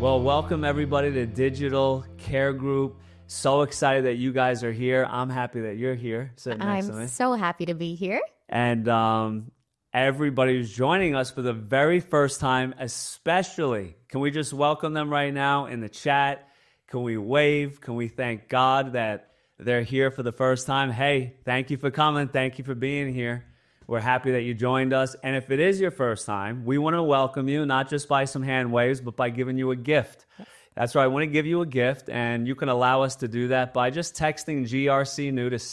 Well, welcome everybody to Digital Care Group. So excited that you guys are here. I'm happy that you're here sitting next to me. I'm so happy to be here. And everybody who's joining us for the very first time, especially, can we just welcome them right now in the chat? Can we wave? Can we thank God that they're here for the first time? Hey, thank you for coming. Thank you for being here. We're happy that you joined us. And if it is your first time, we want to welcome you, not just by some hand waves, but by giving you a gift. That's right. I want to give you a gift, and you can allow us to do that by just texting GRC New to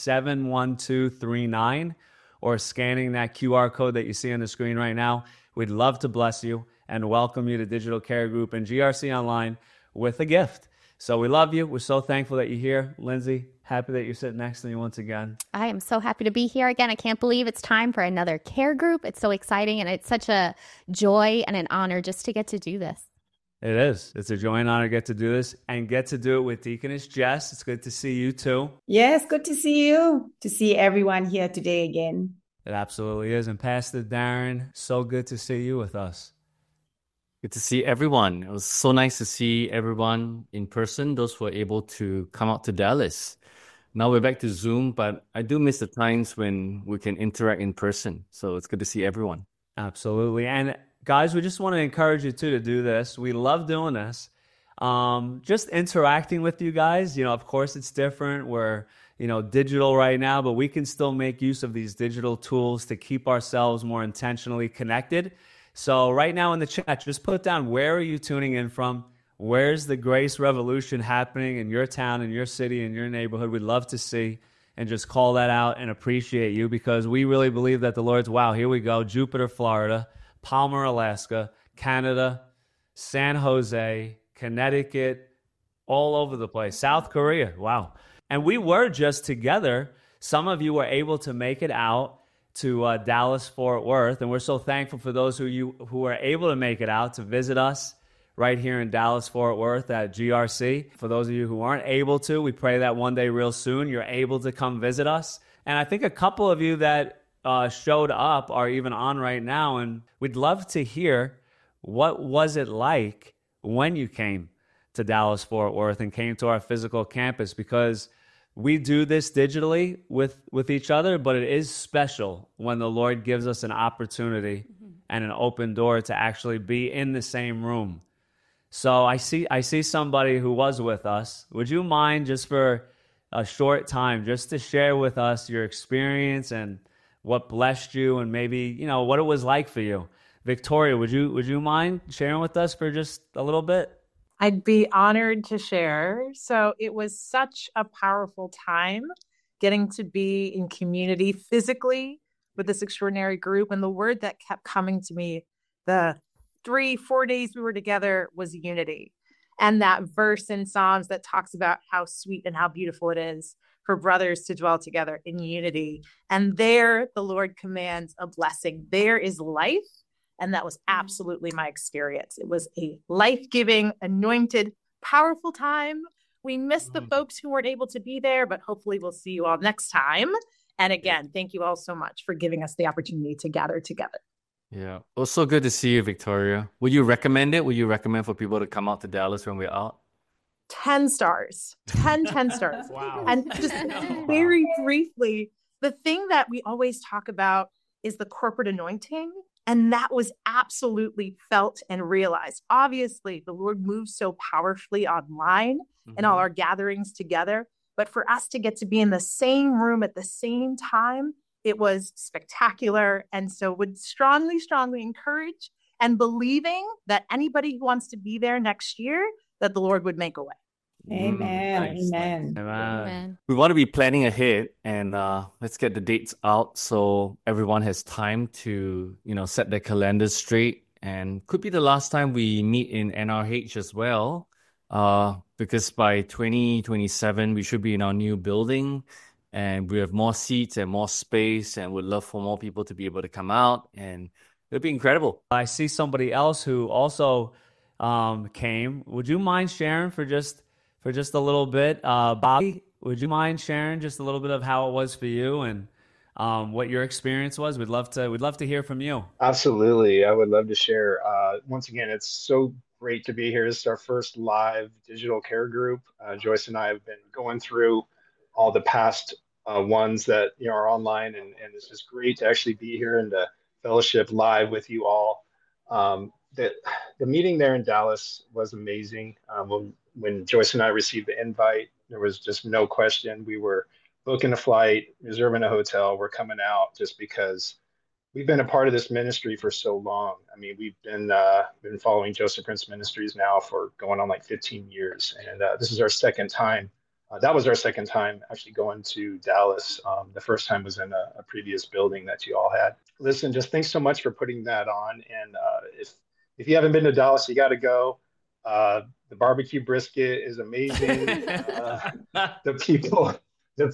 71239 or scanning that QR code that you see on the screen right now. We'd love to bless you and welcome you to Digital Care Group and GRC Online with a gift. So we love you. We're so thankful that you're here. Lindsay, happy that you're sitting next to me once again. I am so happy to be here again. I can't believe it's time for another care group. It's so exciting, and it's such a joy and an honor just to get to do this. It is. It's a joy and honor to get to do this and get to do it with Deaconess Jess. It's good to see you too. Yes, good to see you. To see everyone here today again. It absolutely is. And Pastor Darren, so good to see you with us. Good to see everyone. It was so nice to see everyone in person, those who were able to come out to Dallas. Now we're back to Zoom, but I do miss the times when we can interact in person. So it's good to see everyone. Absolutely. And guys, we just want to encourage you too to do this. We love doing this. Just interacting with you guys. Of course it's different. We're, digital right now, but we can still make use of these digital tools to keep ourselves more intentionally connected. So right now in the chat, just put down, where are you tuning in from? Where's the grace revolution happening in your town, in your city, in your neighborhood? We'd love to see and just call that out and appreciate you, because we really believe that the Lord's, wow, here we go, Jupiter, Florida, Palmer, Alaska, Canada, San Jose, Connecticut, all over the place, South Korea, wow. And we were just together. Some of you were able to make it out to Dallas-Fort Worth, and we're so thankful for those who were able to make it out to visit us right here in Dallas-Fort Worth at GRC. For those of you who aren't able to, we pray that one day real soon you're able to come visit us. And I think a couple of you that showed up are even on right now, and we'd love to hear, what was it like when you came to Dallas-Fort Worth and came to our physical campus? Because we do this digitally with each other, but it is special when the Lord gives us an opportunity and an open door to actually be in the same room. So I see somebody who was with us. Would you mind, just for a short time, just to share with us your experience and what blessed you, and maybe, what it was like for you? Victoria, would you mind sharing with us for just a little bit? I'd be honored to share. So it was such a powerful time getting to be in community physically with this extraordinary group. And the word that kept coming to me the 3-4 days we were together was unity. And that verse in Psalms that talks about how sweet and how beautiful it is for brothers to dwell together in unity. And there the Lord commands a blessing. There is life. And that was absolutely my experience. It was a life-giving, anointed, powerful time. We missed the folks who weren't able to be there, but hopefully we'll see you all next time. And again, thank you all so much for giving us the opportunity to gather together. Yeah, it was so good to see you, Victoria. Would you recommend it? Would you recommend for people to come out to Dallas when we're out? 10 stars. 10 stars. Wow. And just very briefly, the thing that we always talk about is the corporate anointing. And that was absolutely felt and realized. Obviously, the Lord moves so powerfully online in all our gatherings together. But for us to get to be in the same room at the same time, it was spectacular. And so would strongly, strongly encourage and believing that anybody who wants to be there next year, that the Lord would make a way. Amen. Nice. Amen. Amen. We want to be planning ahead, and let's get the dates out so everyone has time to, set their calendars straight. And could be the last time we meet in NRH as well, because by 2027 we should be in our new building, and we have more seats and more space, and would love for more people to be able to come out, and it'll be incredible. I see somebody else who also came. Would you mind sharing for just a little bit? Bobby, would you mind sharing just a little bit of how it was for you? And what your experience was. We'd love to hear from you. Absolutely. I would love to share. Once again, it's so great to be here. This is our first live digital care group. Joyce and I have been going through all the past ones that are online, and it's just great to actually be here and to fellowship live with you all. The meeting there in Dallas was amazing. When Joyce and I received the invite, there was just no question. We were booking a flight, reserving a hotel. We're coming out just because we've been a part of this ministry for so long. I mean, we've been following Joseph Prince Ministries now for going on like 15 years, and this is our second time. That was our second time actually going to Dallas. The first time was in a previous building that you all had. Listen, just thanks so much for putting that on. And if you haven't been to Dallas, you got to go. The barbecue brisket is amazing. The people at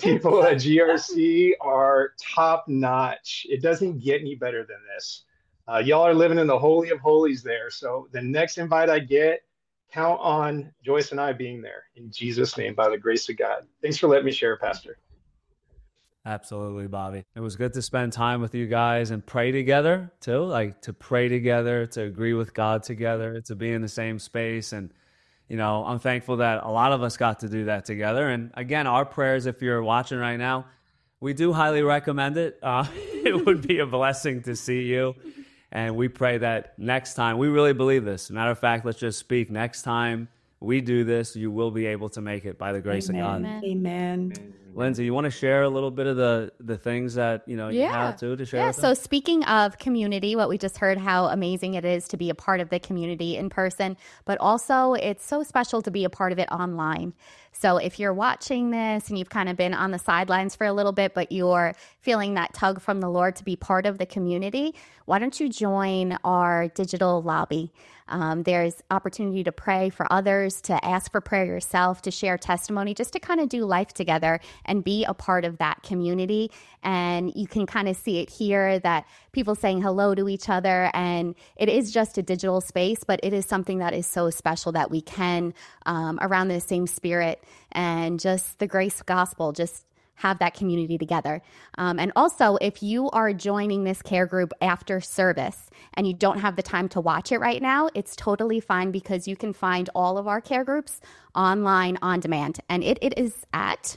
GRC are top notch. It doesn't get any better than this. Y'all are living in the Holy of Holies there. So the next invite I get, count on Joyce and I being there in Jesus' name, by the grace of God. Thanks for letting me share, Pastor. Absolutely, Bobby. It was good to spend time with you guys and pray together too, like to pray together, to agree with God together, to be in the same space. And, I'm thankful that a lot of us got to do that together. And again, our prayers, if you're watching right now, we do highly recommend it. It would be a blessing to see you. And we pray that next time, we really believe this. Matter of fact, let's just speak. Next time we do this, you will be able to make it by the grace of God. Amen. Lindsay, you want to share a little bit of the things that you have to share? Yeah. So speaking of community, what we just heard, how amazing it is to be a part of the community in person, but also it's so special to be a part of it online. So if you're watching this and you've kind of been on the sidelines for a little bit, but you're feeling that tug from the Lord to be part of the community, why don't you join our digital lobby? There's opportunity to pray for others, to ask for prayer yourself, to share testimony, just to kind of do life together and be a part of that community. And you can kind of see it here, that people saying hello to each other. And it is just a digital space, but it is something that is so special that we can, around the same spirit and just the grace gospel, just have that community together. And also, if you are joining this care group after service and you don't have the time to watch it right now, it's totally fine, because you can find all of our care groups online on demand. And it is at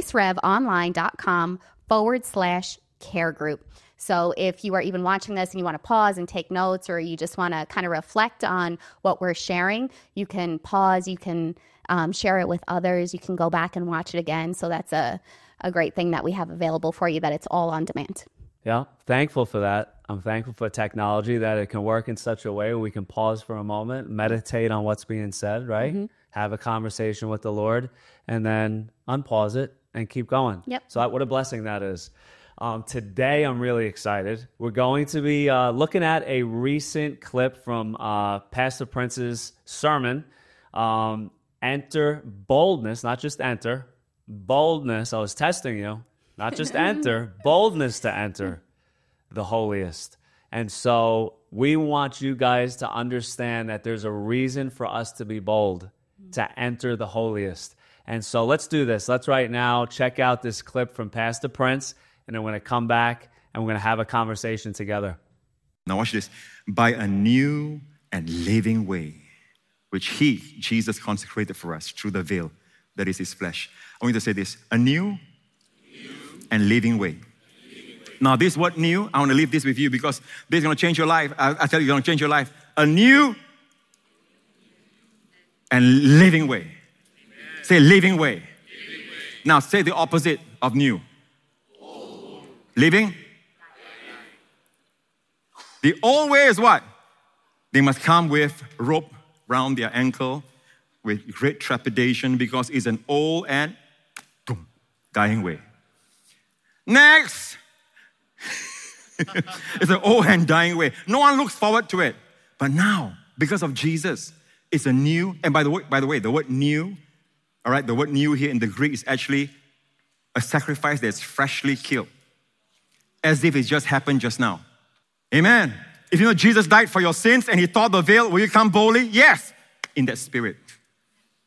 gracerevonline.com/care group. So if you are even watching this and you want to pause and take notes, or you just want to kind of reflect on what we're sharing, you can pause, you can share it with others, you can go back and watch it again. So that's a great thing that we have available for you, that it's all on demand. Yeah, thankful for that. I'm thankful for technology, that it can work in such a way where we can pause for a moment, meditate on what's being said, right? Mm-hmm. Have a conversation with the Lord, and then unpause it and keep going. Yep. So what a blessing that is. Today, I'm really excited. We're going to be looking at a recent clip from Pastor Prince's sermon, Enter Boldness, not just enter, boldness. I was testing you, not just enter, boldness to enter the holiest. And so we want you guys to understand that there's a reason for us to be bold, to enter the holiest. And so let's do this. Let's right now check out this clip from Pastor Prince, and then we're going to come back and we're going to have a conversation together. Now watch this. By a new and living way, which He, Jesus, consecrated for us through the veil, that is His flesh. I want you to say this: a new and living way. Now this word new, I want to leave this with you, because this is going to change your life. I tell you, it's going to change your life. A new and living way. Amen. Say living way. Living way. Now say the opposite of new. Old. Living. The old way is what? They must come with rope round their ankle, with great trepidation, because it's an old and dying way. Next! It's an old and dying way. No one looks forward to it. But now, because of Jesus, it's a new, and by the way, the word new, all right, the word new here in the Greek is actually a sacrifice that's freshly killed, as if it just happened just now. Amen. If you know Jesus died for your sins and He tore the veil, will you come boldly? Yes, in that spirit.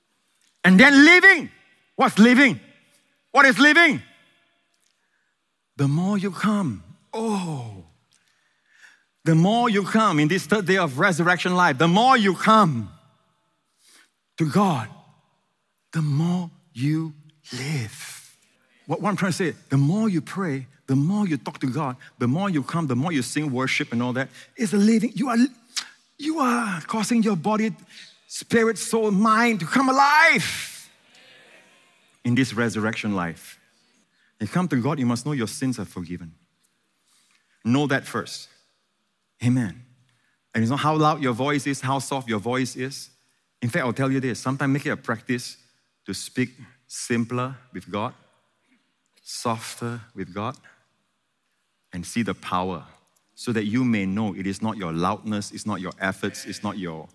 And then living. What's living? What is living? the more you come. Oh, the more you come in this third day of resurrection life, the more you come to God, the more you live. What I'm trying to say, the more you pray, the more you talk to God, the more you come, the more you sing worship and all that, it's a living, you are causing your body, spirit, soul, mind to come alive in this resurrection life. You come to God, you must know your sins are forgiven. Know that first. Amen. And it's not how loud your voice is, how soft your voice is. In fact, I'll tell you this, sometimes make it a practice to speak simpler with God, softer with God, and see the power so that you may know it is not your loudness, it's not your efforts, it's not your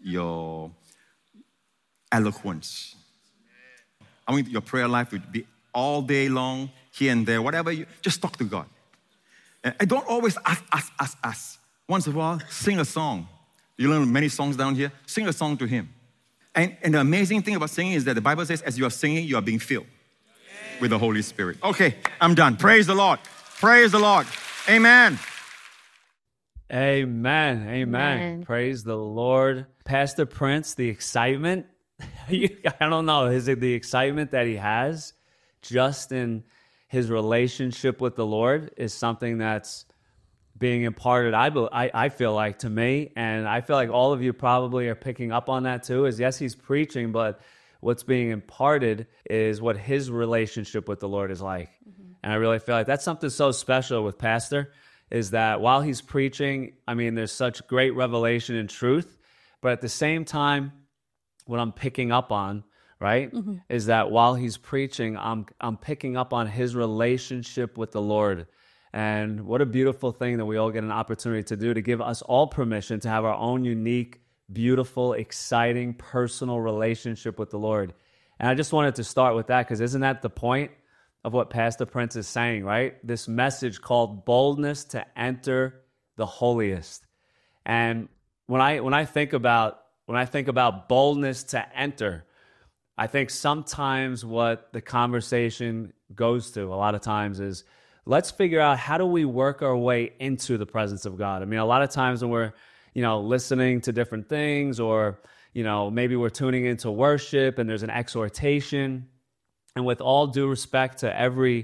eloquence. I want your prayer life to be all day long, here and there, whatever you, just talk to God. And don't always ask. Once in a while, sing a song. You learn many songs down here, sing a song to Him. And the amazing thing about singing is that the Bible says as you are singing, you are being filled with the Holy Spirit. Okay, I'm done. Praise the Lord. Praise the Lord. Amen. Amen. Amen. Praise the Lord. Pastor Prince, the excitement, I don't know, is it the excitement that he has just in his relationship with the Lord is something that's being imparted, I feel like, to me, and I feel like all of you probably are picking up on that too, is yes, he's preaching, but what's being imparted is what his relationship with the Lord is like. Mm-hmm. And I really feel like that's something so special with Pastor, is that while he's preaching, I mean, there's such great revelation and truth, but at the same time, what I'm picking up on, right, mm-hmm. is that while he's preaching, I'm picking up on his relationship with the Lord. And what a beautiful thing that we all get an opportunity to do, to give us all permission to have our own unique, beautiful, exciting, personal relationship with the Lord. And I just wanted to start with that, because isn't that the point of what Pastor Prince is saying, right? This message called boldness to enter the holiest. And when I think about boldness to enter, I think sometimes what the conversation goes to a lot of times is, let's figure out, how do we work our way into the presence of God? I mean, a lot of times when we're, listening to different things, or, maybe we're tuning into worship and there's an exhortation, and with all due respect to every,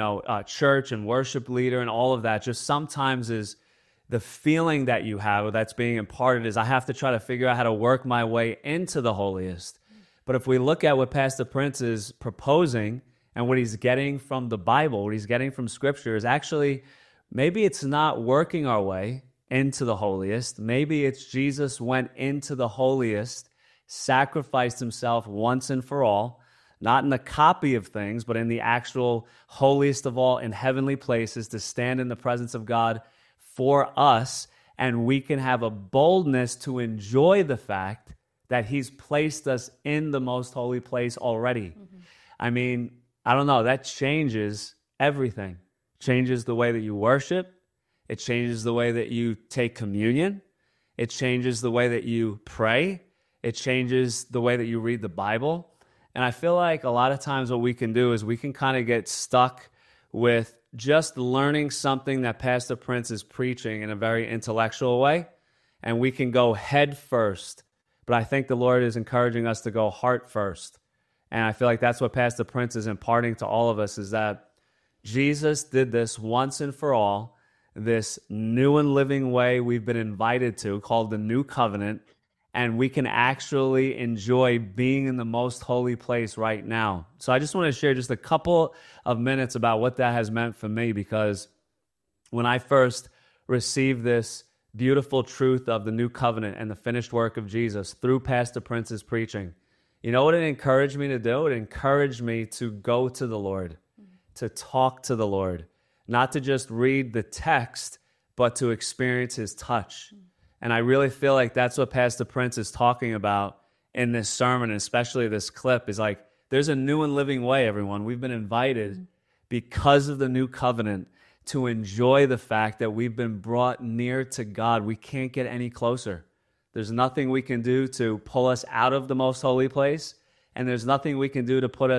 church and worship leader and all of that, just sometimes is the feeling that you have, or that's being imparted, is I have to try to figure out how to work my way into the holiest. But if we look at what Pastor Prince is proposing, and what he's getting from the Bible, what he's getting from Scripture, is actually, maybe it's not working our way into the holiest. Maybe it's Jesus went into the holiest, sacrificed himself once and for all, not in a copy of things, but in the actual holiest of all, in heavenly places, to stand in the presence of God for us, and we can have a boldness to enjoy the fact that he's placed us in the most holy place already. Mm-hmm. I mean, I don't know, that changes everything. Changes the way that you worship. It changes the way that you take communion. It changes the way that you pray. It changes the way that you read the Bible. And I feel like a lot of times what we can do is we can kind of get stuck with just learning something that Pastor Prince is preaching in a very intellectual way, and we can go head first. But I think the Lord is encouraging us to go heart first. And I feel like that's what Pastor Prince is imparting to all of us, is that Jesus did this once and for all, this new and living way we've been invited to, called the New Covenant, and we can actually enjoy being in the most holy place right now. So I just want to share just a couple of minutes about what that has meant for me, because when I first received this beautiful truth of the New Covenant and the finished work of Jesus through Pastor Prince's preaching, you know what it encouraged me to do? It encouraged me to go to the Lord, to talk to the Lord, not to just read the text, but to experience his touch. And I really feel like that's what Pastor Prince is talking about in this sermon, and especially this clip, is like, there's a new and living way, everyone. We've been invited because of the New Covenant to enjoy the fact that we've been brought near to God. We can't get any closer. There's nothing we can do to pull us out of the most holy place, and there's nothing we can do to put us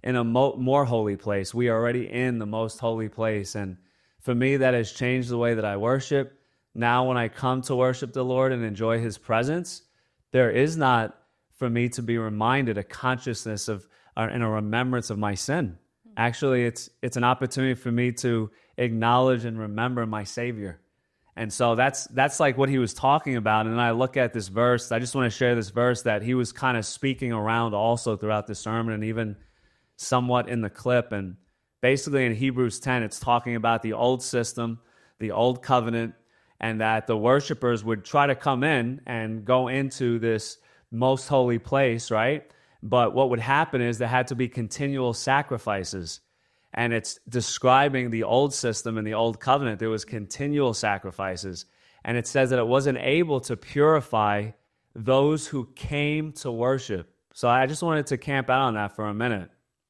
in a more holy place. We are already in the most holy place. And for me, that has changed the way that I worship. Now, when I come to worship the Lord and enjoy his presence, there is not for me to be reminded a consciousness of and a remembrance of my sin. Actually, it's an opportunity for me to acknowledge and remember my Savior. And so that's like what he was talking about. And then I look at this verse. I just want to share this verse that he was kind of speaking around also throughout the sermon and even somewhat in the clip. And basically in Hebrews 10, it's talking about the old system, the old covenant, and that the worshipers would try to come in and go into this most holy place, right? But what would happen is there had to be continual sacrifices. And it's describing the old system and the old covenant. There was continual sacrifices. And it says that it wasn't able to purify those who came to worship. So I just wanted to camp out on that for a minute.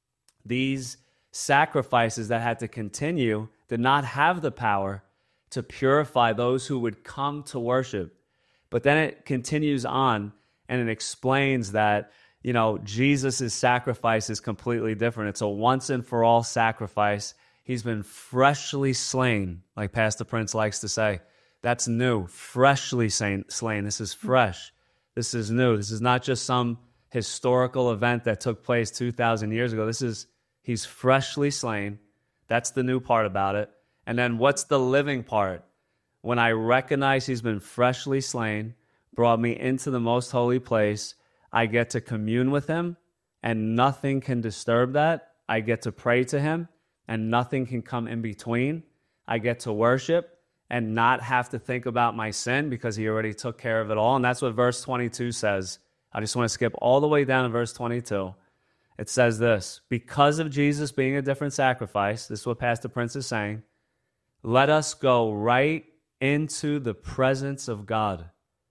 These sacrifices that had to continue did not have the power to purify those who would come to worship. But then it continues on and it explains that, you know, Jesus' sacrifice is completely different. It's a once and for all sacrifice. He's been freshly slain, like Pastor Prince likes to say. That's new, freshly slain. This is fresh. This is new. This is not just some historical event that took place 2,000 years ago. He's freshly slain. That's the new part about it. And then what's the living part? When I recognize he's been freshly slain, brought me into the most holy place, I get to commune with him, and nothing can disturb that. I get to pray to him, and nothing can come in between. I get to worship and not have to think about my sin because he already took care of it all. And that's what verse 22 says. I just want to skip all the way down to verse 22. It says this: because of Jesus being a different sacrifice, this is what Pastor Prince is saying, let us go right into the presence of God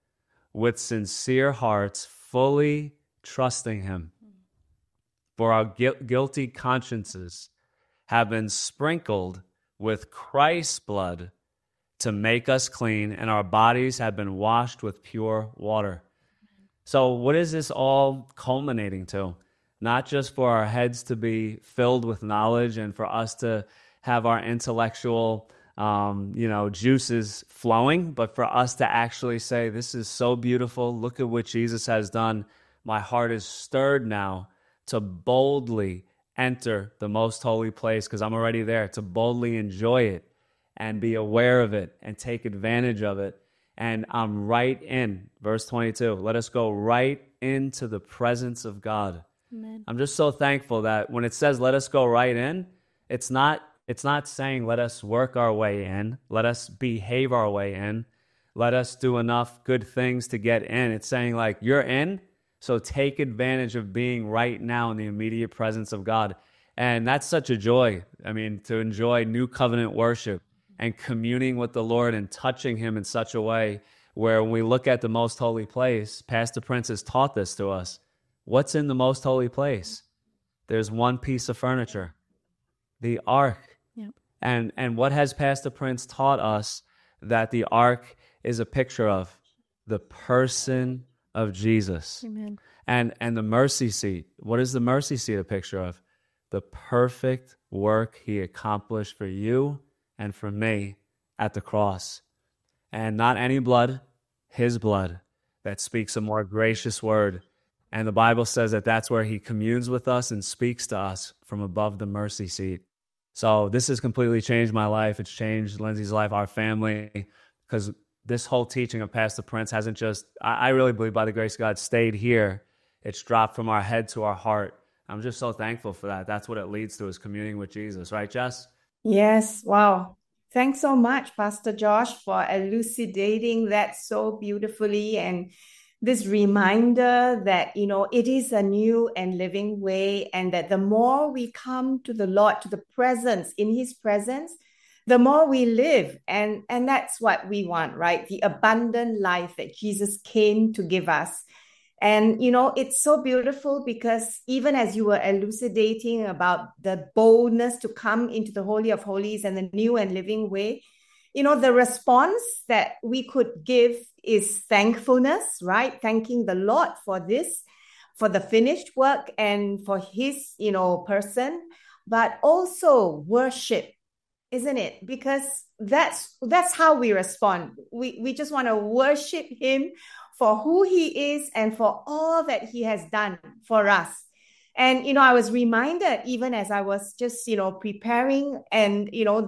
with sincere hearts, fully trusting him. For our guilty consciences have been sprinkled with Christ's blood to make us clean, and our bodies have been washed with pure water. So what is this all culminating to? Not just for our heads to be filled with knowledge and for us to have our intellectual juices flowing, but for us to actually say, this is so beautiful. Look at what Jesus has done. My heart is stirred now to boldly enter the most holy place because I'm already there, to boldly enjoy it and be aware of it and take advantage of it. And I'm right in, verse 22, let us go right into the presence of God. Amen. I'm just so thankful that when it says let us go right in, it's not saying let us work our way in, let us behave our way in, let us do enough good things to get in. It's saying like you're in, so take advantage of being right now in the immediate presence of God. And that's such a joy. I mean, to enjoy new covenant worship and communing with the Lord and touching him in such a way where when we look at the most holy place, Pastor Prince has taught this to us. What's in the most holy place? There's one piece of furniture, the ark. Yep. And what has Pastor Prince taught us that the ark is a picture of? The person of Jesus. Amen. And the mercy seat. What is the mercy seat a picture of? The perfect work he accomplished for you and for me at the cross. And not any blood, his blood, that speaks a more gracious word. And the Bible says that that's where he communes with us and speaks to us from above the mercy seat. So this has completely changed my life. It's changed Lindsay's life, our family, because this whole teaching of Pastor Prince hasn't just, I really believe by the grace of God, stayed here. It's dropped from our head to our heart. I'm just so thankful for that. That's what it leads to, is communing with Jesus. Right, Jess? Yes. Wow. Thanks so much, Pastor Josh, for elucidating that so beautifully, and this reminder that, it is a new and living way, and that the more we come to the Lord, to the presence, in his presence, the more we live. And that's what we want, right? The abundant life that Jesus came to give us. And, it's so beautiful because even as you were elucidating about the boldness to come into the Holy of Holies and the new and living way, the response that we could give is thankfulness, right? Thanking the Lord for this, for the finished work and for his, person, but also worship, isn't it? Because that's how we respond. We just want to worship him for who he is and for all that he has done for us. And, I was reminded even as I was just, preparing and,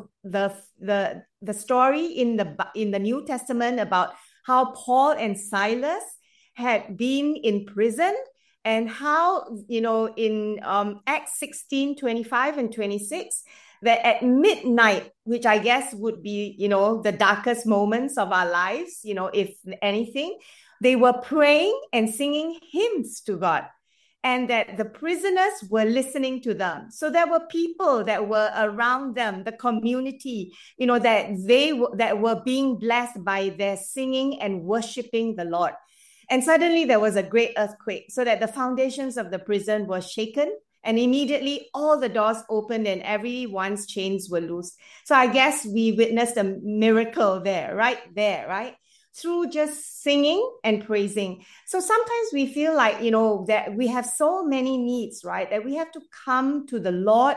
the story in the New Testament about how Paul and Silas had been in prison, and how, in Acts 16, 25 and 26, that at midnight, which I guess would be, the darkest moments of our lives, if anything, they were praying and singing hymns to God, and that the prisoners were listening to them. So there were people that were around them, the community, that were being blessed by their singing and worshiping the Lord. And suddenly there was a great earthquake, so that the foundations of the prison were shaken, and immediately all the doors opened and everyone's chains were loosed. So I guess we witnessed a miracle right there, through just singing and praising. So sometimes we feel like, that we have so many needs, right? That we have to come to the Lord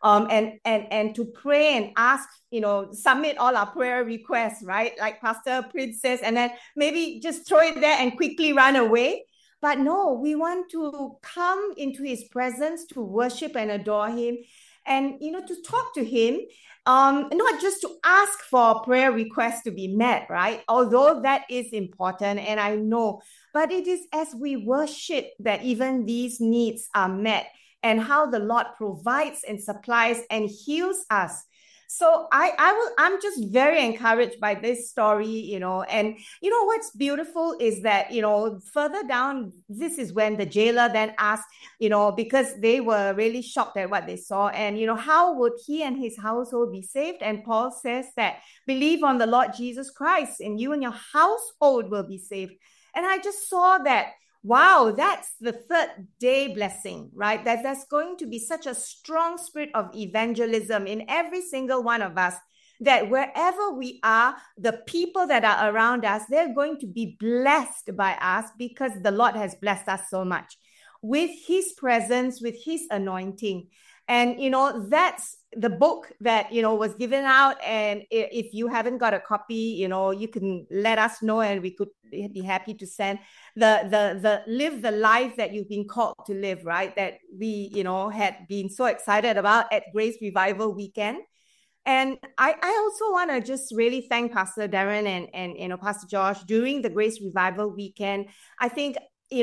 and to pray and ask, submit all our prayer requests, right? Like Pastor Prince says, and then maybe just throw it there and quickly run away. But no, we want to come into his presence to worship and adore him, and, to talk to him, not just to ask for prayer requests to be met, right? Although that is important, and I know, but it is as we worship that even these needs are met, and how the Lord provides and supplies and heals us. So I'm just very encouraged by this story, and what's beautiful is that, further down, this is when the jailer then asked, because they were really shocked at what they saw, and, how would he and his household be saved? And Paul says that, believe on the Lord Jesus Christ and you and your household will be saved. And I just saw that, wow, that's the third day blessing, right? That there's going to be such a strong spirit of evangelism in every single one of us, that wherever we are, the people that are around us, they're going to be blessed by us, because the Lord has blessed us so much with his presence, with his anointing. And, that's the book that, was given out. And if you haven't got a copy, you can let us know, and we could be happy to send the Live the Life That You've Been Called to Live, right? That we, had been so excited about at Grace Revival Weekend. And I also want to just really thank Pastor Darren and Pastor Josh during the Grace Revival Weekend. I think,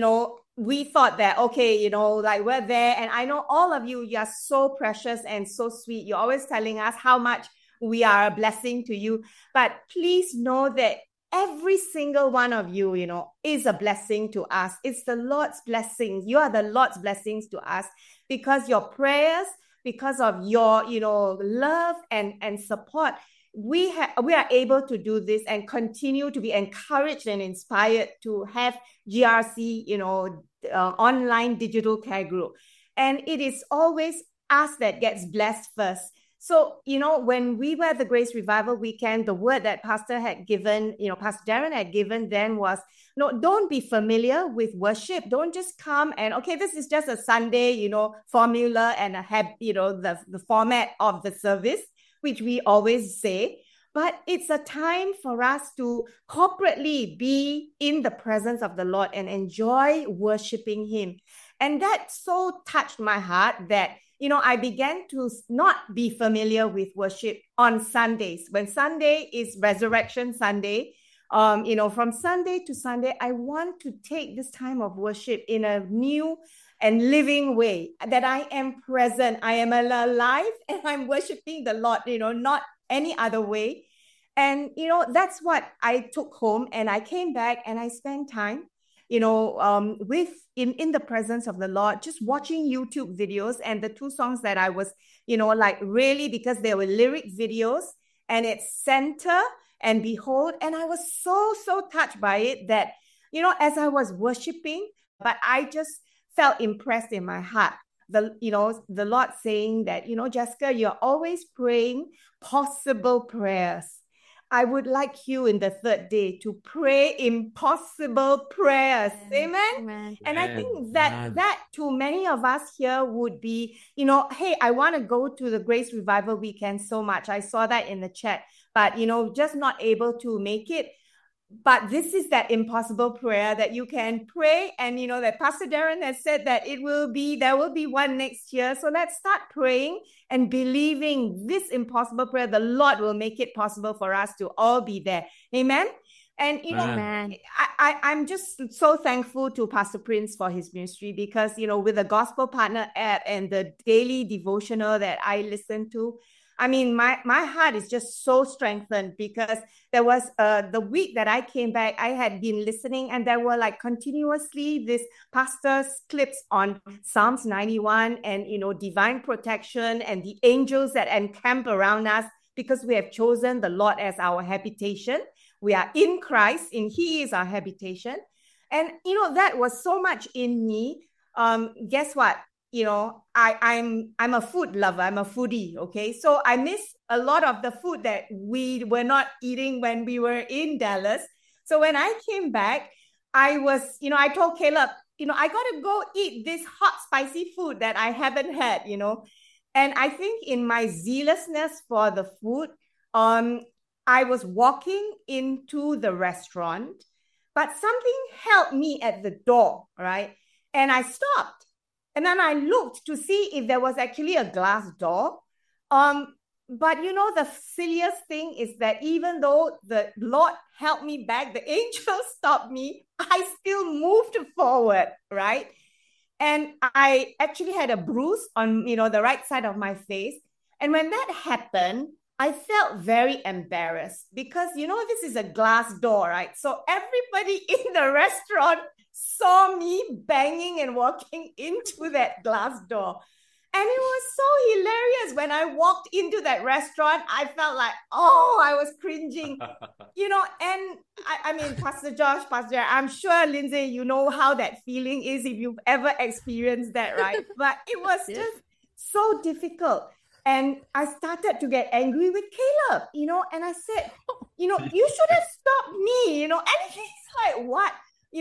we thought that, okay, like we're there, and I know all of you, are so precious and so sweet. You're always telling us how much we are a blessing to you. But please know that every single one of you, is a blessing to us. It's the Lord's blessings. You are the Lord's blessings to us, because your prayers, because of your, love and support, we are able to do this and continue to be encouraged and inspired to have GRC, online digital care group. And it is always us that gets blessed first. So, when we were at the Grace Revival Weekend, the word that Pastor had given, Pastor Darren had given then was, no, don't be familiar with worship. Don't just come and, okay, this is just a Sunday, formula and the format of the service, which we always say. But it's a time for us to corporately be in the presence of the Lord and enjoy worshiping him. And that so touched my heart that, I began to not be familiar with worship on Sundays. When Sunday is Resurrection Sunday, from Sunday to Sunday, I want to take this time of worship in a new and living way, that I am present, I am alive, and I'm worshiping the Lord, not any other way. And, that's what I took home, and I came back and I spent time, in the presence of the Lord, just watching YouTube videos. And the two songs that I was, really, because they were lyric videos, and it's Center and Behold. And I was so touched by it that, as I was worshiping, but I just felt impressed in my heart. The Lord saying that, Jessica, you're always praying possible prayers. I would like you in the third day to pray impossible prayers. Amen. Amen. And I think that to many of us here would be, hey, I want to go to the Grace Revival Weekend so much. I saw that in the chat, but, just not able to make it. But this is that impossible prayer that you can pray. And, that Pastor Darren has said that there will be one next year. So let's start praying and believing this impossible prayer. The Lord will make it possible for us to all be there. Amen. And, Amen. I'm just so thankful to Pastor Prince for his ministry because, with the Gospel Partner app and the daily devotional that I listen to, I mean, my heart is just so strengthened because there was the week that I came back, I had been listening and there were like continuously this pastor's clips on Psalms 91 and, divine protection and the angels that encamp around us because we have chosen the Lord as our habitation. We are in Christ and He is our habitation. And, that was so much in me. Guess what? I'm a food lover. I'm a foodie. Okay. So I miss a lot of the food that we were not eating when we were in Dallas. So when I came back, I was, I told Caleb, I got to go eat this hot, spicy food that I haven't had, and I think in my zealousness for the food, I was walking into the restaurant, but something held me at the door. Right. And I stopped. And then I looked to see if there was actually a glass door. But the silliest thing is that even though the Lord held me back, the angel stopped me, I still moved forward, right? And I actually had a bruise on, the right side of my face. And when that happened, I felt very embarrassed because, this is a glass door, right? So everybody in the restaurant saw me banging and walking into that glass door. And it was so hilarious. When I walked into that restaurant, I felt like, I was cringing, and I mean, Pastor Josh, Pastor, I'm sure, Lindsay, you know how that feeling is if you've ever experienced that, right? But it was just so difficult. And I started to get angry with Caleb, and I said, you should have stopped me, and he's like, what?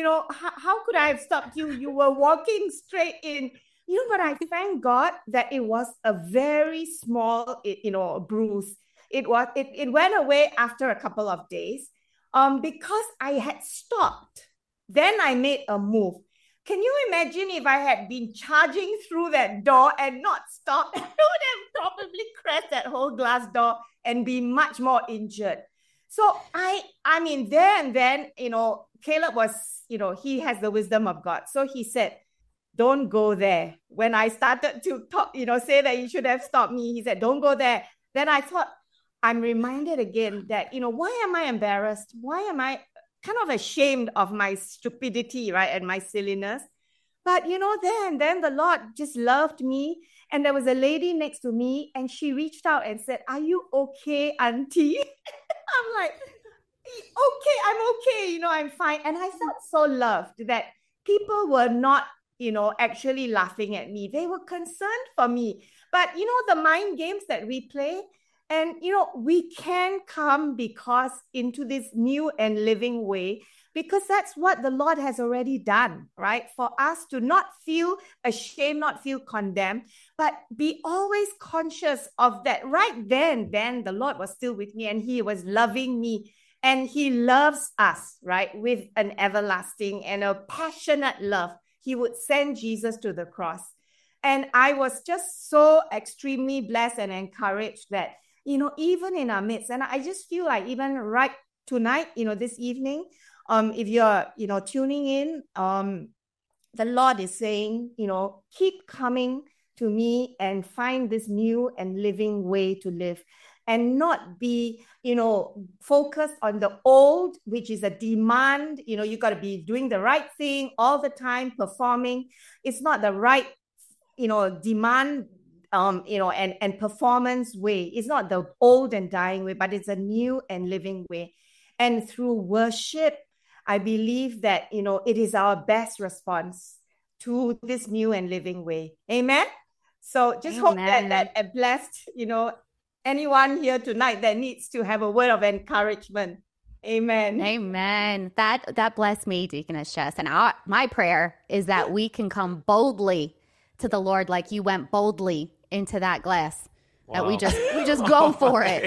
How could I have stopped you? You were walking straight in, but I thank God that it was a very small, bruise. It went away after a couple of days, because I had stopped. Then I made a move. Can you imagine if I had been charging through that door and not stopped? I would have probably crashed that whole glass door and be much more injured. So I mean, there and then, Caleb was, he has the wisdom of God. So he said, don't go there. When I started to talk, say that you should have stopped me, he said, don't go there. Then I thought, I'm reminded again that, why am I embarrassed? Why am I kind of ashamed of my stupidity, right? And my silliness. But, then the Lord just loved me. And there was a lady next to me and she reached out and said, are you okay, auntie? I'm like, okay, I'm okay. I'm fine. And I felt so loved that people were not, actually laughing at me. They were concerned for me. But, the mind games that we play, and, we can come into this new and living way, because that's what the Lord has already done, right? For us to not feel ashamed, not feel condemned, but be always conscious of that. Right then the Lord was still with me and He was loving me, and He loves us, right? With an everlasting and a passionate love. He would send Jesus to the cross. And I was just so extremely blessed and encouraged that, even in our midst, and I just feel like even right tonight, this evening, if you're, tuning in, the Lord is saying, keep coming to me and find this new and living way to live, and not be, focused on the old, which is a demand. You got to be doing the right thing all the time, performing. It's not the right, demand, and performance way. It's not the old and dying way, but it's a new and living way. And through worship, I believe that, it is our best response to this new and living way. Amen. So just hope that blessed, anyone here tonight that needs to have a word of encouragement. Amen. Amen. That blessed me, Deaconess Jess. And my prayer is that we can come boldly to the Lord like you went boldly into that glass. Wow. That we just go for it.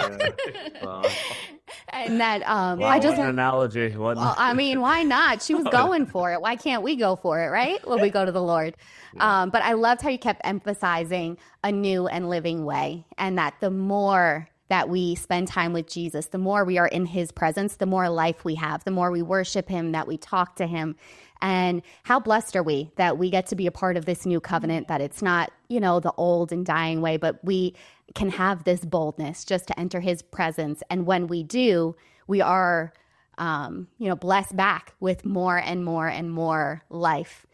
Wow. And that I just an analogy. Well, I mean, why not? She was going for it. Why can't we go for it, right? When we go to the Lord. Yeah. But I loved how you kept emphasizing a new and living way, and that the more that we spend time with Jesus, the more we are in his presence, the more life we have, the more we worship him, that we talk to him. And how blessed are we that we get to be a part of this new covenant, that it's not, the old and dying way, but we can have this boldness just to enter his presence. And when we do, we are, blessed back with more and more and more life.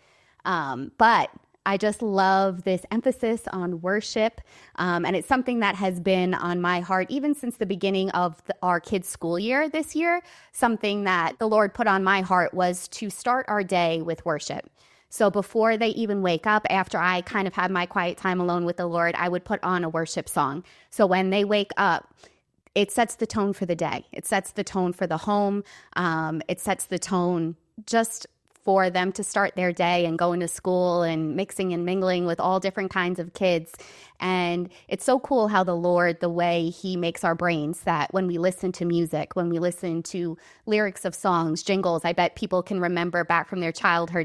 But I just love this emphasis on worship, and it's something that has been on my heart even since the beginning of our kids' school year this year. Something that the Lord put on my heart was to start our day with worship. So before they even wake up, after I kind of had my quiet time alone with the Lord, I would put on a worship song. So when they wake up, it sets the tone for the day. It sets the tone for the home. It sets the tone just for them to start their day and going to school and mixing and mingling with all different kinds of kids. And it's so cool how the Lord, the way he makes our brains, that when we listen to music, when we listen to lyrics of songs, jingles, I bet people can remember back from their childhood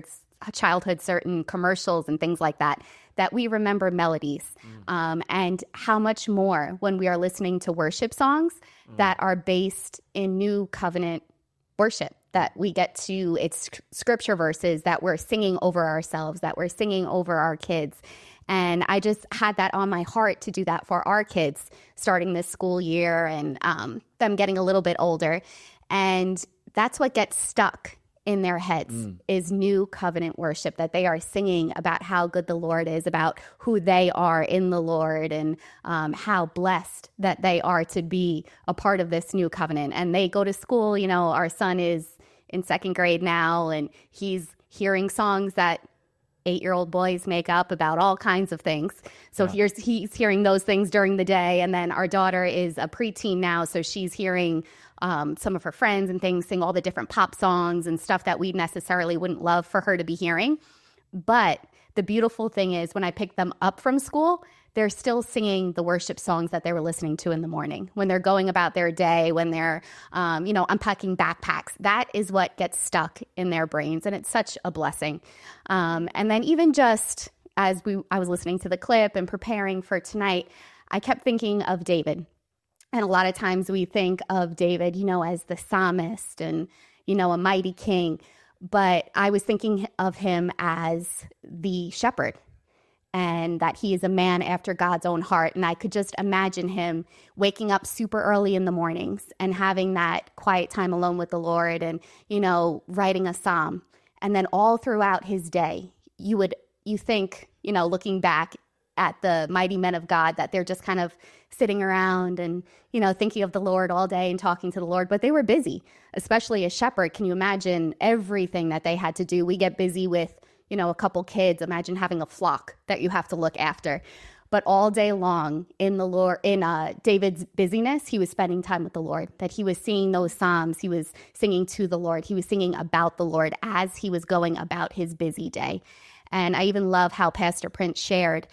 certain commercials and things like that we remember melodies. And how much more when we are listening to worship songs that are based in new covenant worship, that we get to, it's scripture verses that we're singing over ourselves, that we're singing over our kids. And I just had that on my heart to do that for our kids starting this school year and them getting a little bit older. And that's what gets stuck in their heads is new covenant worship, that they are singing about how good the Lord is, about who they are in the Lord, and how blessed that they are to be a part of this new covenant. And they go to school, our son is in second grade now, and he's hearing songs that 8-year-old boys make up about all kinds of things. So he's hearing those things during the day. And then our daughter is a preteen now, so she's hearing some of her friends and things sing all the different pop songs and stuff that we necessarily wouldn't love for her to be hearing. But the beautiful thing is when I pick them up from school, they're still singing the worship songs that they were listening to in the morning, when they're going about their day, when they're, unpacking backpacks. That is what gets stuck in their brains, and it's such a blessing. And then even just as I was listening to the clip and preparing for tonight, I kept thinking of David. And a lot of times we think of David, as the psalmist and, a mighty king. But I was thinking of him as the shepherd, and that he is a man after God's own heart. And I could just imagine him waking up super early in the mornings and having that quiet time alone with the Lord and, writing a psalm. And then all throughout his day, you think, looking back at the mighty men of God, that they're just kind of sitting around and, thinking of the Lord all day and talking to the Lord. But they were busy, especially a shepherd. Can you imagine everything that they had to do? We get busy with, a couple kids. Imagine having a flock that you have to look after. But all day long in the Lord, in David's busyness, he was spending time with the Lord, that he was singing those psalms. He was singing to the Lord. He was singing about the Lord as he was going about his busy day. And I even love how Pastor Prince shared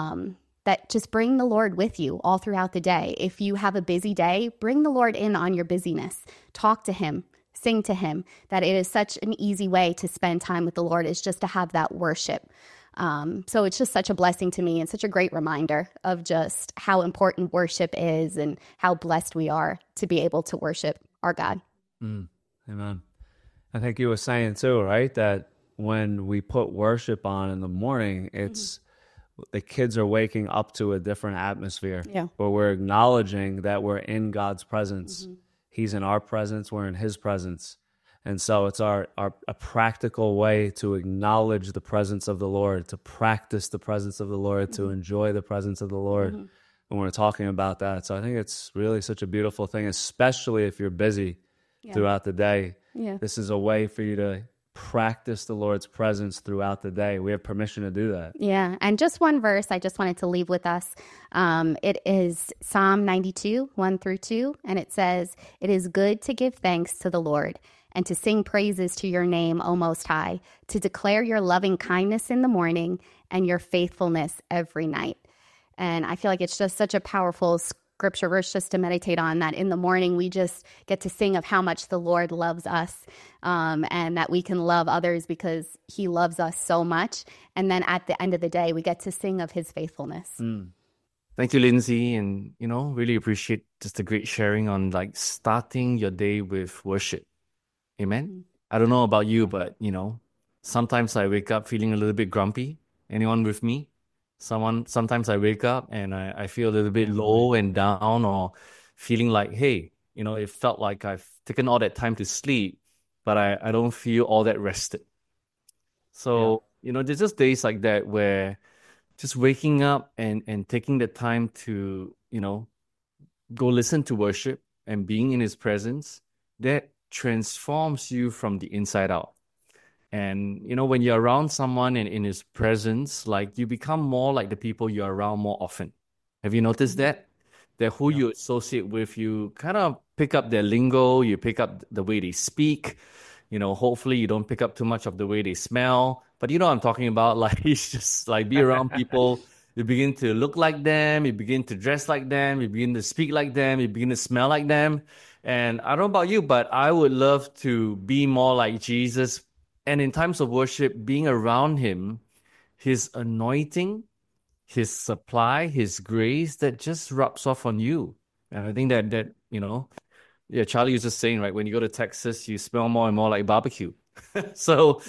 that just bring the Lord with you all throughout the day. If you have a busy day, bring the Lord in on your busyness. Talk to him, sing to him, that it is such an easy way to spend time with the Lord, is just to have that worship. So it's just such a blessing to me and such a great reminder of just how important worship is and how blessed we are to be able to worship our God. Amen. I think you were saying too, right, that when we put worship on in the morning, it's the kids are waking up to a different atmosphere where we're acknowledging that we're in God's presence. He's in our presence, we're in his presence. And so it's a practical way to acknowledge the presence of the Lord, to practice the presence of the Lord, to enjoy the presence of the Lord when we're talking about that. So I think it's really such a beautiful thing, especially if you're busy throughout the day. This is a way for you to practice the Lord's presence throughout the day. We have permission to do that. Yeah. And just one verse I just wanted to leave with us. It is Psalm 92, 1-2. And it says, "It is good to give thanks to the Lord and to sing praises to your name, O Most High, to declare your loving kindness in the morning and your faithfulness every night." And I feel like it's just such a powerful scripture verse just to meditate on, that in the morning we just get to sing of how much the Lord loves us, and that we can love others because he loves us so much. And then at the end of the day, we get to sing of his faithfulness. Thank you, Lindsay. And, really appreciate just the great sharing on like starting your day with worship. Amen. I don't know about you, but, sometimes I wake up feeling a little bit grumpy. Anyone with me? Sometimes I wake up and I feel a little bit low and down, or feeling like, hey, it felt like I've taken all that time to sleep, but I don't feel all that rested. So, there's just days like that where just waking up and taking the time to, go listen to worship and being in his presence, that transforms you from the inside out. And, when you're around someone and in his presence, like you become more like the people you're around more often. Have you noticed that? That who you associate with, you kind of pick up their lingo, you pick up the way they speak. Hopefully you don't pick up too much of the way they smell. But you know what I'm talking about? Like, it's just like be around people. You begin to look like them. You begin to dress like them. You begin to speak like them. You begin to smell like them. And I don't know about you, but I would love to be more like Jesus. And in times of worship, being around him, his anointing, his supply, his grace, that just rubs off on you. And I think that Charlie was just saying, right, when you go to Texas, you smell more and more like barbecue. So,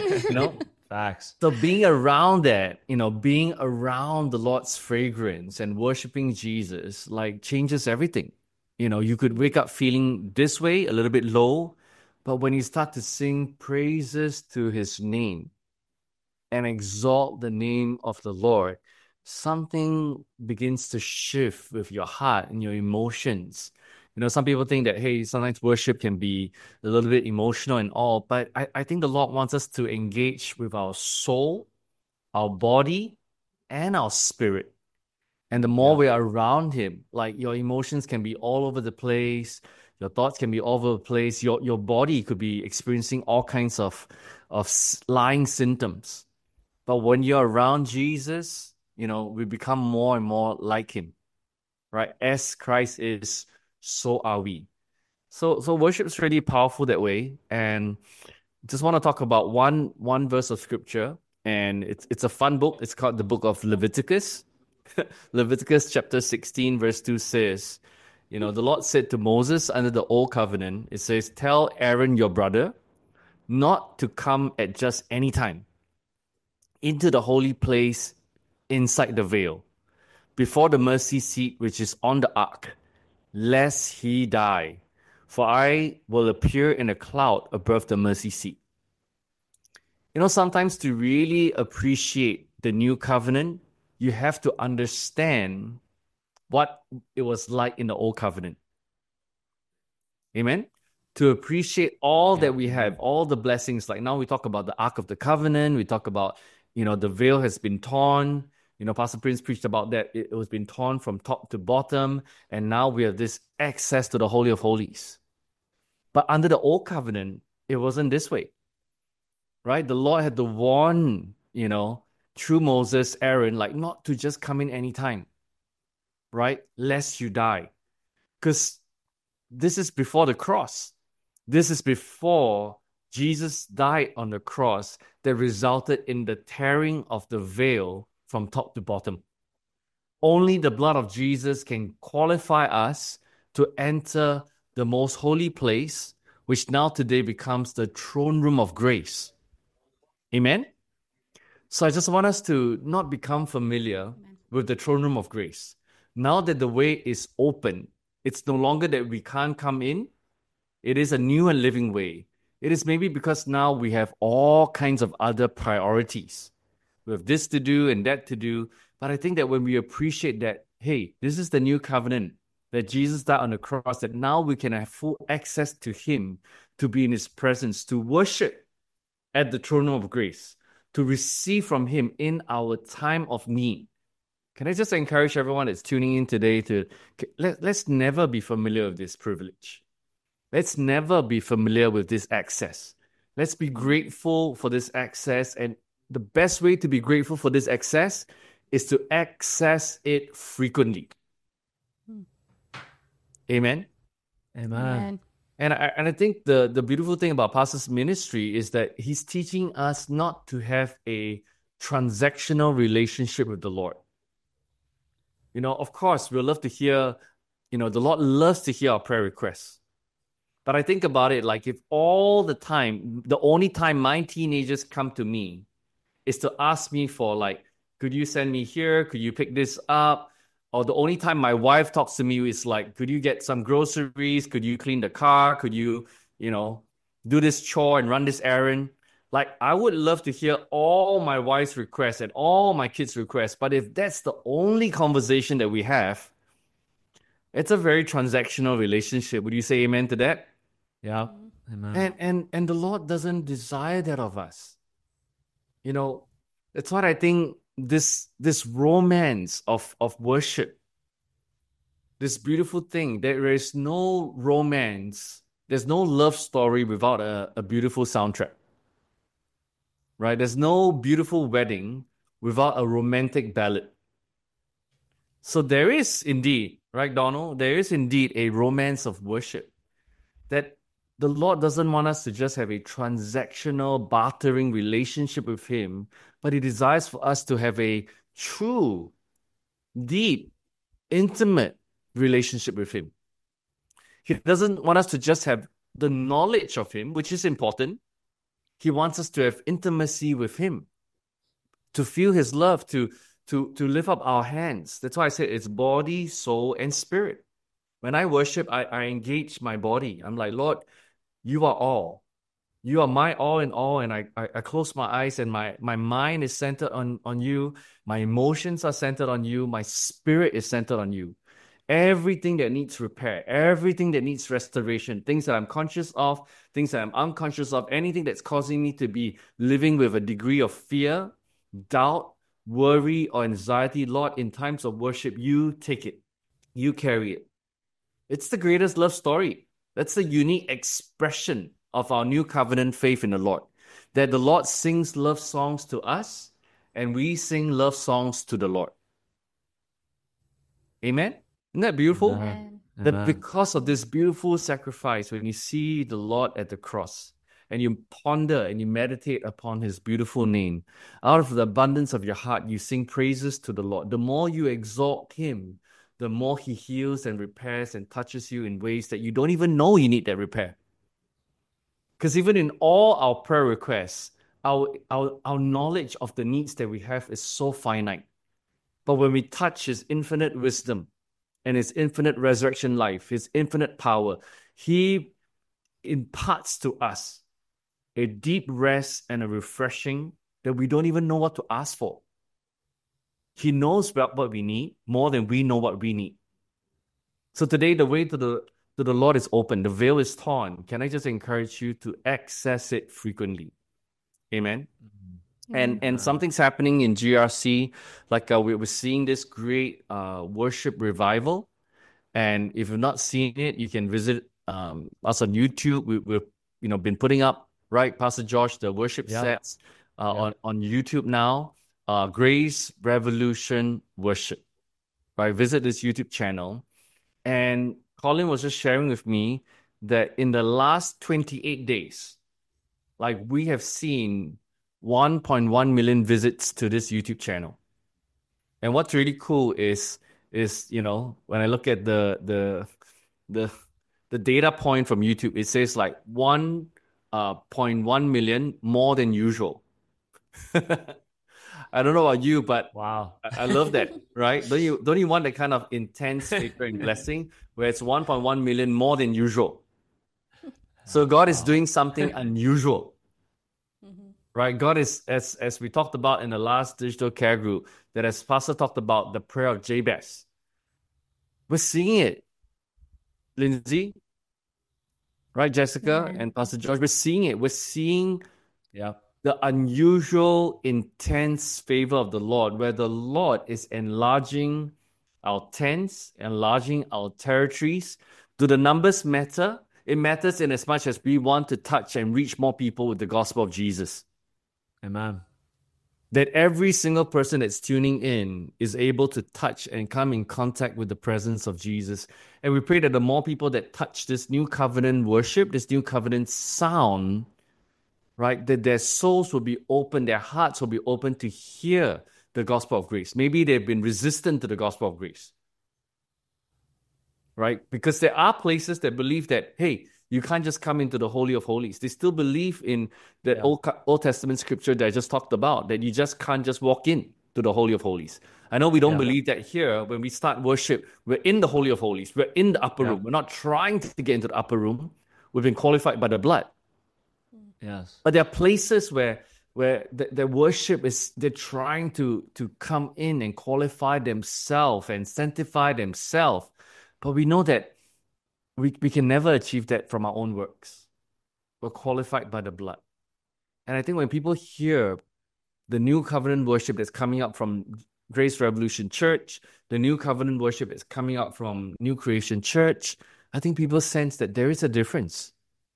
Facts. So being around that, being around the Lord's fragrance and worshiping Jesus, like, changes everything. You could wake up feeling this way, a little bit low, but when you start to sing praises to his name and exalt the name of the Lord, something begins to shift with your heart and your emotions. Some people think that, hey, sometimes worship can be a little bit emotional and all, but I think the Lord wants us to engage with our soul, our body, and our spirit. And the more we are around him, like, your emotions can be all over the place. Your thoughts can be all over the place. Your body could be experiencing all kinds of lying symptoms. But when you're around Jesus, we become more and more like him, right? As Christ is, so are we. So worship is really powerful that way. And just want to talk about one verse of scripture. And it's a fun book. It's called the book of Leviticus. Leviticus chapter 16, verse 2 says, the Lord said to Moses under the old covenant, it says, "Tell Aaron your brother not to come at just any time into the holy place inside the veil, before the mercy seat which is on the ark, lest he die. For I will appear in a cloud above the mercy seat." Sometimes to really appreciate the new covenant, you have to understand what it was like in the old covenant. Amen? To appreciate all that we have, all the blessings. Like now we talk about the Ark of the Covenant. We talk about, the veil has been torn. Pastor Prince preached about that. It was been torn from top to bottom. And now we have this access to the Holy of Holies. But under the old covenant, it wasn't this way. Right? The Lord had to warn, through Moses, Aaron, like, not to just come in anytime. Right? Lest you die. Because this is before the cross. This is before Jesus died on the cross that resulted in the tearing of the veil from top to bottom. Only the blood of Jesus can qualify us to enter the most holy place, which now today becomes the throne room of grace. Amen? So I just want us to not become familiar with the throne room of grace. Now that the way is open, it's no longer that we can't come in. It is a new and living way. It is maybe because now we have all kinds of other priorities. We have this to do and that to do. But I think that when we appreciate that, hey, this is the new covenant, that Jesus died on the cross, that now we can have full access to him, to be in his presence, to worship at the throne room of grace to receive from Him in our time of need. Can I just encourage everyone that's tuning in today to let's never be familiar with this privilege. Let's never be familiar with this access. Let's be grateful for this access. And the best way to be grateful for this access is to access it frequently. Amen. Amen. Amen. And I think the beautiful thing about Pastor's ministry is that he's teaching us not to have a transactional relationship with the Lord. You know, of course, we'll love to hear, the Lord loves to hear our prayer requests. But I think about it like if all the time, the only time my teenagers come to me is to ask me for like, could you send me here? Could you pick this up? Or the only time my wife talks to me is like, could you get some groceries? Could you clean the car? Could you, do this chore and run this errand? Like, I would love to hear all my wife's requests and all my kids' requests. But if that's the only conversation that we have, it's a very transactional relationship. Would you say amen to that? Yeah. Amen. And the Lord doesn't desire that of us. That's what I think this romance of worship, this beautiful thing, there is no romance, there's no love story without a beautiful soundtrack. Right? There's no beautiful wedding without a romantic ballad. So there is indeed, right, Donald? There is indeed a romance of worship that the Lord doesn't want us to just have a transactional, bartering relationship with Him, but He desires for us to have a true, deep, intimate relationship with Him. He doesn't want us to just have the knowledge of Him, which is important. He wants us to have intimacy with Him, to feel His love, to lift up our hands. That's why I said it's body, soul, and spirit. When I worship, I engage my body. I'm like, Lord, You are all. You are my all in all. And I close my eyes and my mind is centered on You. My emotions are centered on You. My spirit is centered on You. Everything that needs repair, everything that needs restoration, things that I'm conscious of, things that I'm unconscious of, anything that's causing me to be living with a degree of fear, doubt, worry, or anxiety, Lord, in times of worship, You take it. You carry it. It's the greatest love story. That's the unique expression of our new covenant faith in the Lord. That the Lord sings love songs to us and we sing love songs to the Lord. Amen? Isn't that beautiful? Amen. That Amen. because of this beautiful sacrifice, when you see the Lord at the cross and you ponder and you meditate upon His beautiful name, out of the abundance of your heart, you sing praises to the Lord. The more you exalt Him, the more He heals and repairs and touches you in ways that you don't even know you need that repair. Because even in all our prayer requests, our knowledge of the needs that we have is so finite. But when we touch His infinite wisdom and His infinite resurrection life, His infinite power, He imparts to us a deep rest and a refreshing that we don't even know what to ask for. He knows what we need more than we know what we need. So today, the way to the Lord is open. The veil is torn. Can I just encourage you to access it frequently? Amen. And something's happening in GRC. Like we're seeing this great worship revival. And if you've not seen it, you can visit us on YouTube. We've been putting up, right, Pastor Josh, the worship sets on YouTube now. Grace Revolution Worship. Right, visit this YouTube channel. And Colin was just sharing with me that in the last 28 days, like we have seen 1.1 million visits to this YouTube channel. And what's really cool is when I look at the data point from YouTube, it says like 1.1 million more than usual. I don't know about you, but Wow. I love that, right? Don't you want that kind of intense favor and blessing where it's 1.1 million more than usual? So God is doing something unusual. Right? God is, as we talked about in the last digital care group, that as Pastor talked about the prayer of Jabez. We're seeing it. Lindsay, right, Jessica and Pastor George, we're seeing it. We're seeing the unusual, intense favor of the Lord, where the Lord is enlarging our tents, enlarging our territories. Do the numbers matter? It matters in as much as we want to touch and reach more people with the gospel of Jesus. Amen. That every single person that's tuning in is able to touch and come in contact with the presence of Jesus. And we pray that the more people that touch this new covenant worship, this new covenant sound, right, that their souls will be open, their hearts will be open to hear the gospel of grace. Maybe they've been resistant to the gospel of grace, right? Because there are places that believe that, hey, you can't just come into the Holy of Holies. They still believe in the Old Testament scripture that I just talked about, that you just can't just walk in to the Holy of Holies. I know we don't believe that here. When we start worship, we're in the Holy of Holies. We're in the upper room. We're not trying to get into the upper room. We've been qualified by the blood. Yes. But there are places where the worship is, they're trying to come in and qualify themselves and sanctify themselves. But we know that we can never achieve that from our own works. We're qualified by the blood. And I think when people hear the new covenant worship that's coming up from Grace Revolution Church, the new covenant worship that's coming up from New Creation Church, I think people sense that there is a difference.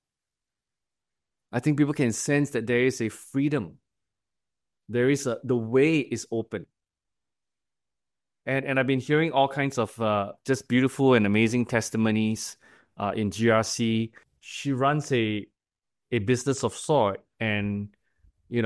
I think people can sense that there is a freedom. The way is open. And I've been hearing all kinds of just beautiful and amazing testimonies in GRC. She runs a business of sort, and she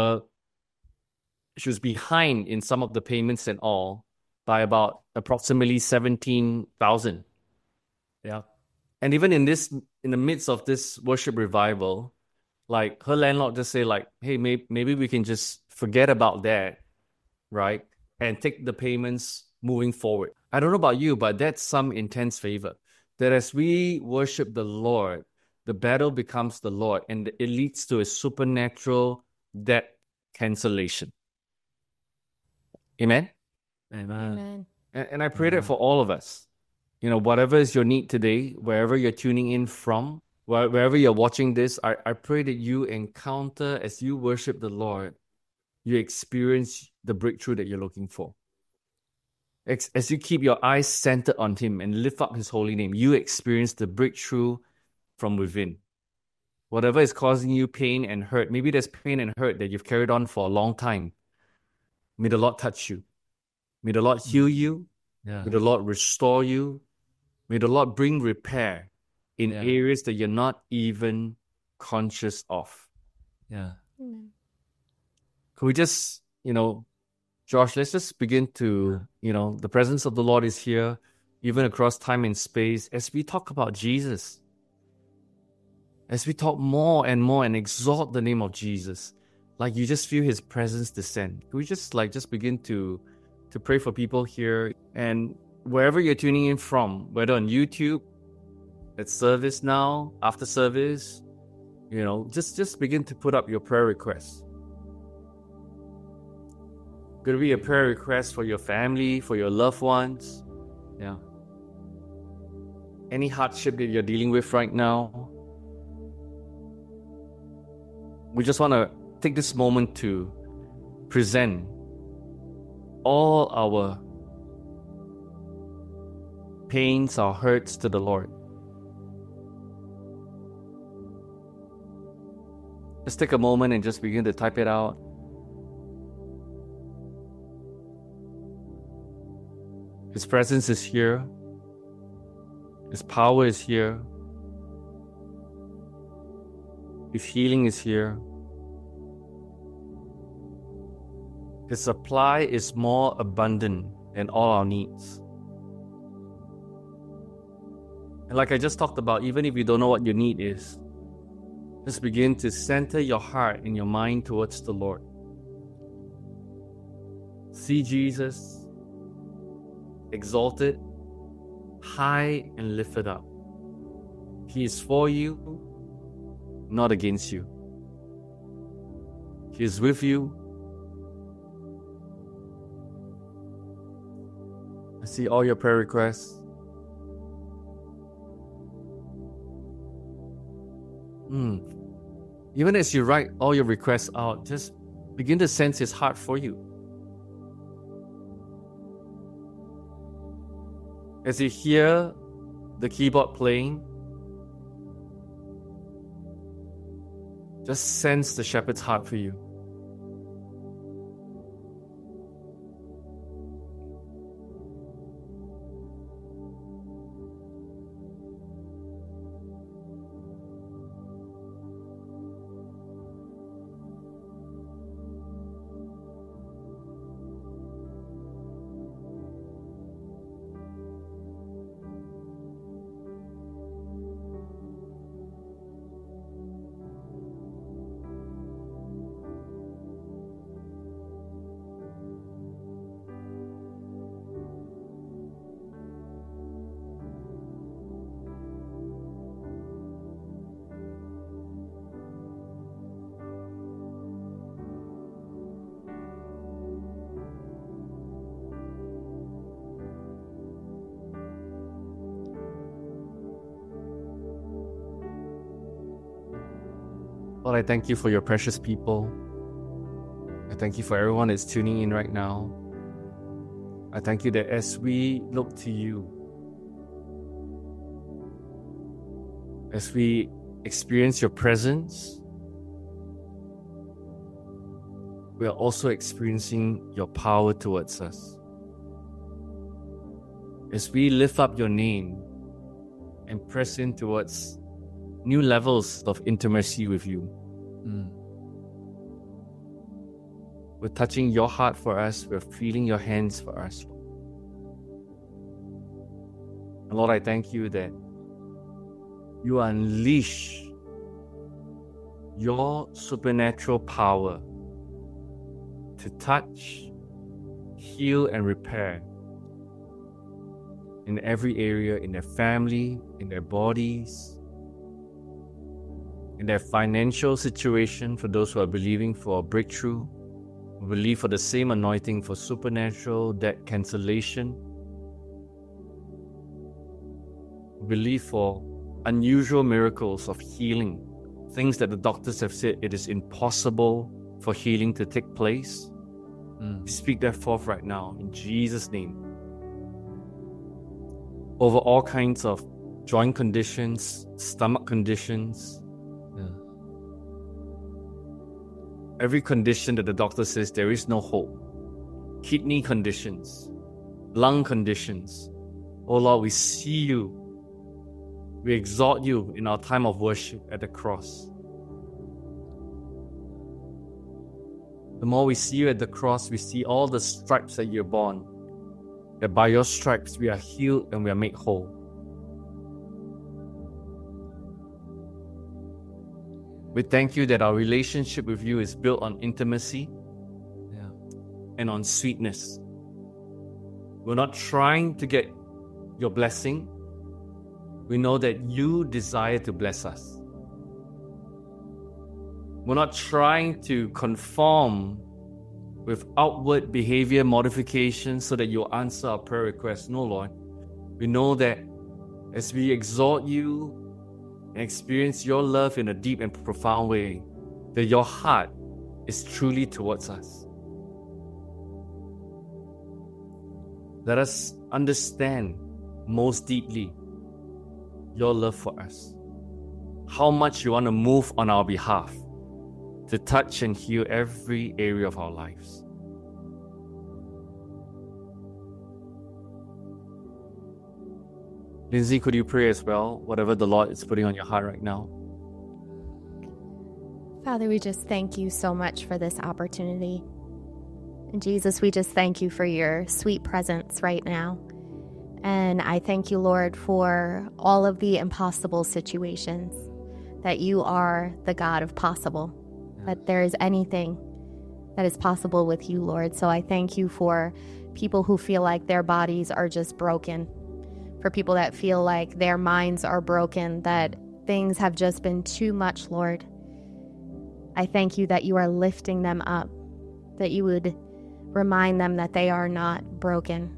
was behind in some of the payments and all by about approximately 17,000. Yeah. And even in the midst of this worship revival, like her landlord just say like, hey, maybe we can just forget about that, right? And take the payments moving forward. I don't know about you, but that's some intense favor. That as we worship the Lord, the battle becomes the Lord, and it leads to a supernatural debt cancellation. Amen? Amen. And I pray that for all of us. Whatever is your need today, wherever you're tuning in from, wherever you're watching this, I pray that you encounter, as you worship the Lord, you experience the breakthrough that you're looking for. As you keep your eyes centered on Him and lift up His holy name, you experience the breakthrough from within. Whatever is causing you pain and hurt, maybe there's pain and hurt that you've carried on for a long time. May the Lord touch you. May the Lord heal you. Yeah. May the Lord restore you. May the Lord bring repair in areas that you're not even conscious of. Yeah. Can we just, Josh, let's just begin to, the presence of the Lord is here, even across time and space, as we talk about Jesus. As we talk more and exalt the name of Jesus, like you just feel His presence descend. Can we just begin to pray for people here, and wherever you're tuning in from, whether on YouTube, at service now, after service, just begin to put up your prayer requests. Could be a prayer request for your family, for your loved ones. Yeah. Any hardship that you're dealing with right now. We just want to take this moment to present all our pains, our hurts to the Lord. Just take a moment and just begin to type it out. His presence is here. His power is here. His healing is here. His supply is more abundant than all our needs. And like I just talked about, even if you don't know what your need is, just begin to center your heart and your mind towards the Lord. See Jesus exalted, high and lifted up. He is for you, not against you. He is with you. I see all your prayer requests. Even as you write all your requests out, just begin to sense His heart for you. As you hear the keyboard playing, just sense the shepherd's heart for you. Lord, I thank you for your precious people. I thank you for everyone that's tuning in right now. I thank you that as we look to you, as we experience your presence, we are also experiencing your power towards us. As we lift up your name and press in towards new levels of intimacy with you. We're touching your heart for us. We're feeling your hands for us. And Lord, I thank you that you unleash your supernatural power to touch, heal, and repair in every area, in their family, in their bodies, in their financial situation, for those who are believing for a breakthrough. We believe for the same anointing for supernatural debt cancellation. We believe for unusual miracles of healing, things that the doctors have said it is impossible for healing to take place. We speak that forth right now in Jesus' name. Over all kinds of joint conditions, stomach conditions, every condition that the doctor says there is no hope. Kidney conditions, lung conditions. Oh Lord, we see you. We exalt you in our time of worship at the cross. The more we see you at the cross, we see all the stripes that you're born. That by your stripes we are healed and we are made whole. We thank you that our relationship with you is built on intimacy and on sweetness. We're not trying to get your blessing. We know that you desire to bless us. We're not trying to conform with outward behavior modifications so that you'll answer our prayer requests. No, Lord. We know that as we exalt you and experience your love in a deep and profound way, that your heart is truly towards us. Let us understand most deeply your love for us. How much you want to move on our behalf to touch and heal every area of our lives. Lindsay, could you pray as well, whatever the Lord is putting on your heart right now? Father, we just thank you so much for this opportunity. And Jesus, we just thank you for your sweet presence right now. And I thank you, Lord, for all of the impossible situations, that you are the God of possible, that there is anything that is possible with you, Lord. So I thank you for people who feel like their bodies are just broken, for people that feel like their minds are broken, that things have just been too much, Lord. I thank you that you are lifting them up, that you would remind them that they are not broken,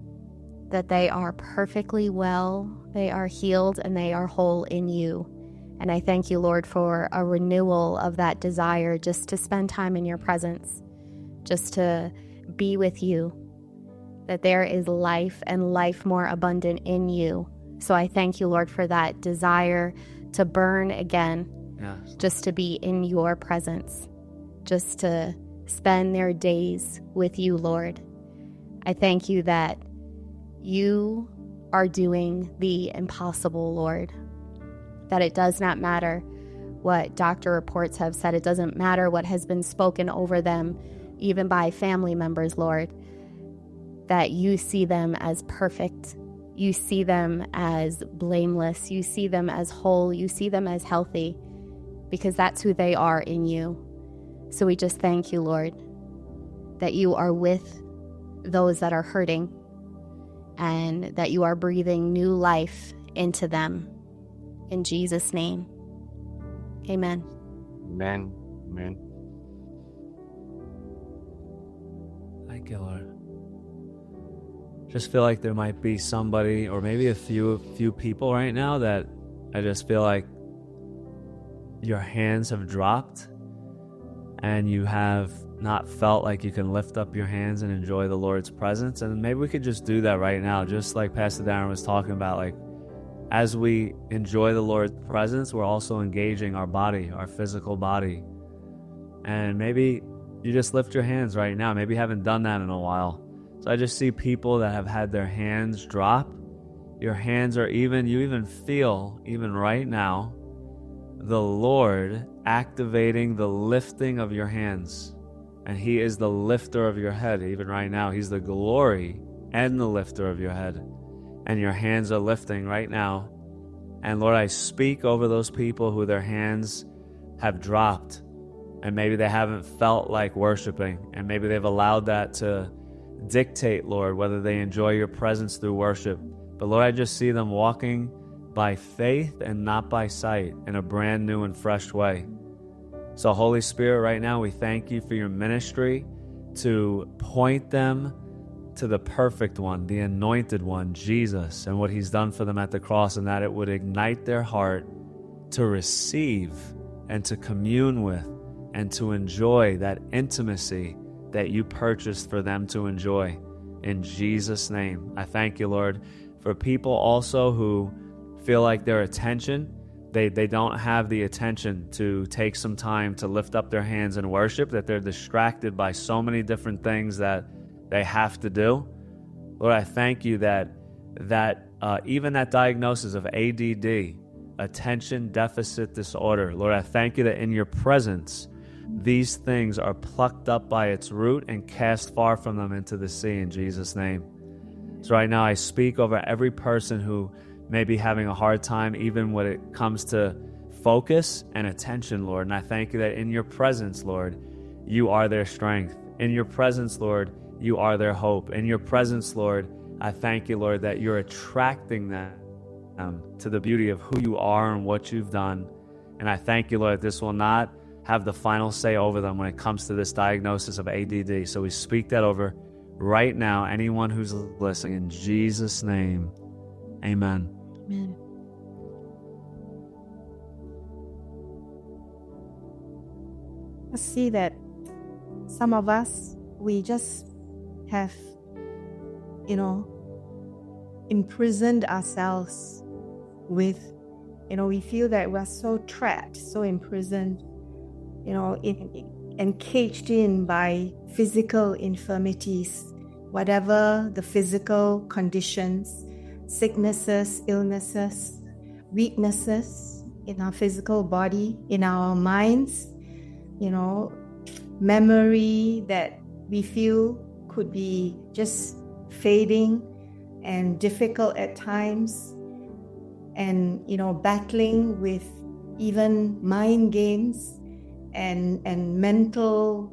that they are perfectly well, they are healed, and they are whole in you. And I thank you, Lord, for a renewal of that desire just to spend time in your presence, just to be with you, that there is life and life more abundant in you. So I thank you, Lord, for that desire to burn again, Yes. just to be in your presence, just to spend their days with you, Lord. I thank you that you are doing the impossible, Lord, that it does not matter what doctor reports have said. It doesn't matter what has been spoken over them, even by family members, Lord, that you see them as perfect. You see them as blameless. You see them as whole. You see them as healthy, because that's who they are in you. So we just thank you, Lord, that you are with those that are hurting and that you are breathing new life into them. In Jesus' name, amen. Amen. Amen. Thank you, Lord. Just feel like there might be somebody, or maybe a few people right now that I just feel like your hands have dropped and you have not felt like you can lift up your hands and enjoy the Lord's presence. And maybe we could just do that right now, just like Pastor Darren was talking about. Like, as we enjoy the Lord's presence, we're also engaging our body, our physical body. And maybe you just lift your hands right now. Maybe you haven't done that in a while. So I just see people that have had their hands drop. Your hands are you even feel, even right now, the Lord activating the lifting of your hands. And He is the lifter of your head. Even right now, He's the glory and the lifter of your head. And your hands are lifting right now. And Lord, I speak over those people who their hands have dropped. And maybe they haven't felt like worshiping. And maybe they've allowed that to dictate, Lord, whether they enjoy your presence through worship. But Lord, I just see them walking by faith and not by sight in a brand new and fresh way. So Holy Spirit, right now we thank you for your ministry to point them to the perfect one, the anointed one, Jesus, and what He's done for them at the cross, and that it would ignite their heart to receive and to commune with and to enjoy that intimacy that you purchased for them to enjoy. In Jesus' name, I thank you, Lord, for people also who feel like their attention, they don't have the attention to take some time to lift up their hands and worship, that they're distracted by so many different things that they have to do. Lord, I thank you that even that diagnosis of ADD, attention deficit disorder, Lord, I thank you that in your presence, these things are plucked up by its root and cast far from them into the sea in Jesus' name. So right now I speak over every person who may be having a hard time even when it comes to focus and attention, Lord. And I thank you that in your presence, Lord, you are their strength. In your presence, Lord, you are their hope. In your presence, Lord, I thank you, Lord, that you're attracting them to the beauty of who you are and what you've done. And I thank you, Lord, that this will not have the final say over them when it comes to this diagnosis of ADD. So we speak that over right now, anyone who's listening, in Jesus' name. Amen. Amen. I see that some of us, we just have, imprisoned ourselves with, we feel that we're so trapped, so imprisoned, and caged in by physical infirmities, whatever the physical conditions, sicknesses, illnesses, weaknesses in our physical body, in our minds, memory that we feel could be just fading and difficult at times, and battling with even mind games and mental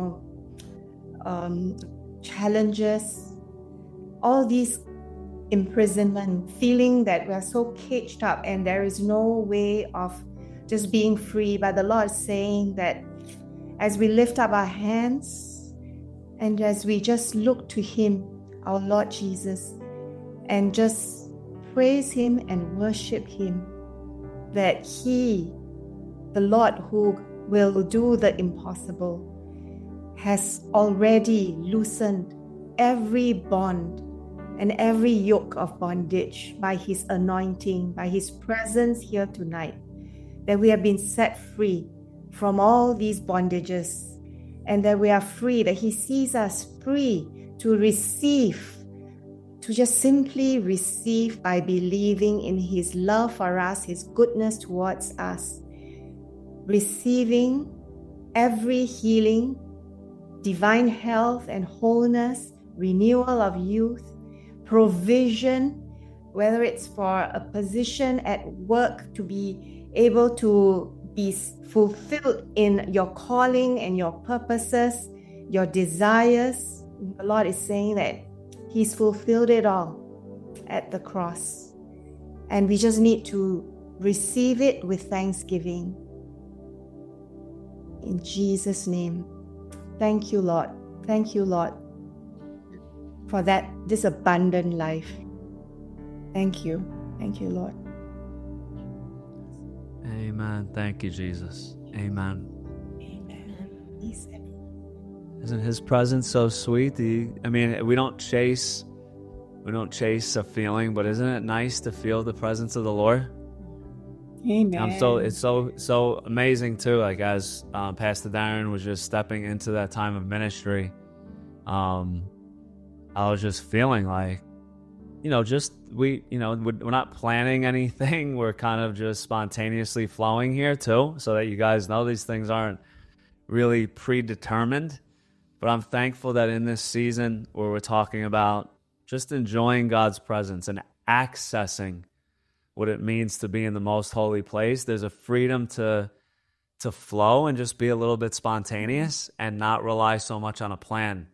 challenges, all these imprisonment, feeling that we are so caged up and there is no way of just being free. But the Lord is saying that as we lift up our hands and as we just look to Him, our Lord Jesus, and just praise Him and worship Him, that He, the Lord who will do the impossible, has already loosened every bond and every yoke of bondage by His anointing, by His presence here tonight, that we have been set free from all these bondages, and that we are free, that He sees us free to receive, to just simply receive by believing in His love for us, His goodness towards us, receiving every healing, divine health and wholeness, renewal of youth, provision, whether it's for a position at work to be able to be fulfilled in your calling and your purposes, your desires. The Lord is saying that He's fulfilled it all at the cross. And we just need to receive it with thanksgiving. In Jesus' name. Thank you, Lord. Thank you, Lord, for this abundant life. Thank you. Thank you, Lord. Amen. Thank you, Jesus. Amen. Isn't His presence so sweet? We don't chase a feeling, but isn't it nice to feel the presence of the Lord? Amen. It's so amazing too. Like as Pastor Darren was just stepping into that time of ministry, I was just feeling like, we're not planning anything. We're kind of just spontaneously flowing here too, so that you guys know these things aren't really predetermined. But I'm thankful that in this season where we're talking about just enjoying God's presence and accessing what it means to be in the most holy place, there's a freedom to flow and just be a little bit spontaneous and not rely so much on a plan.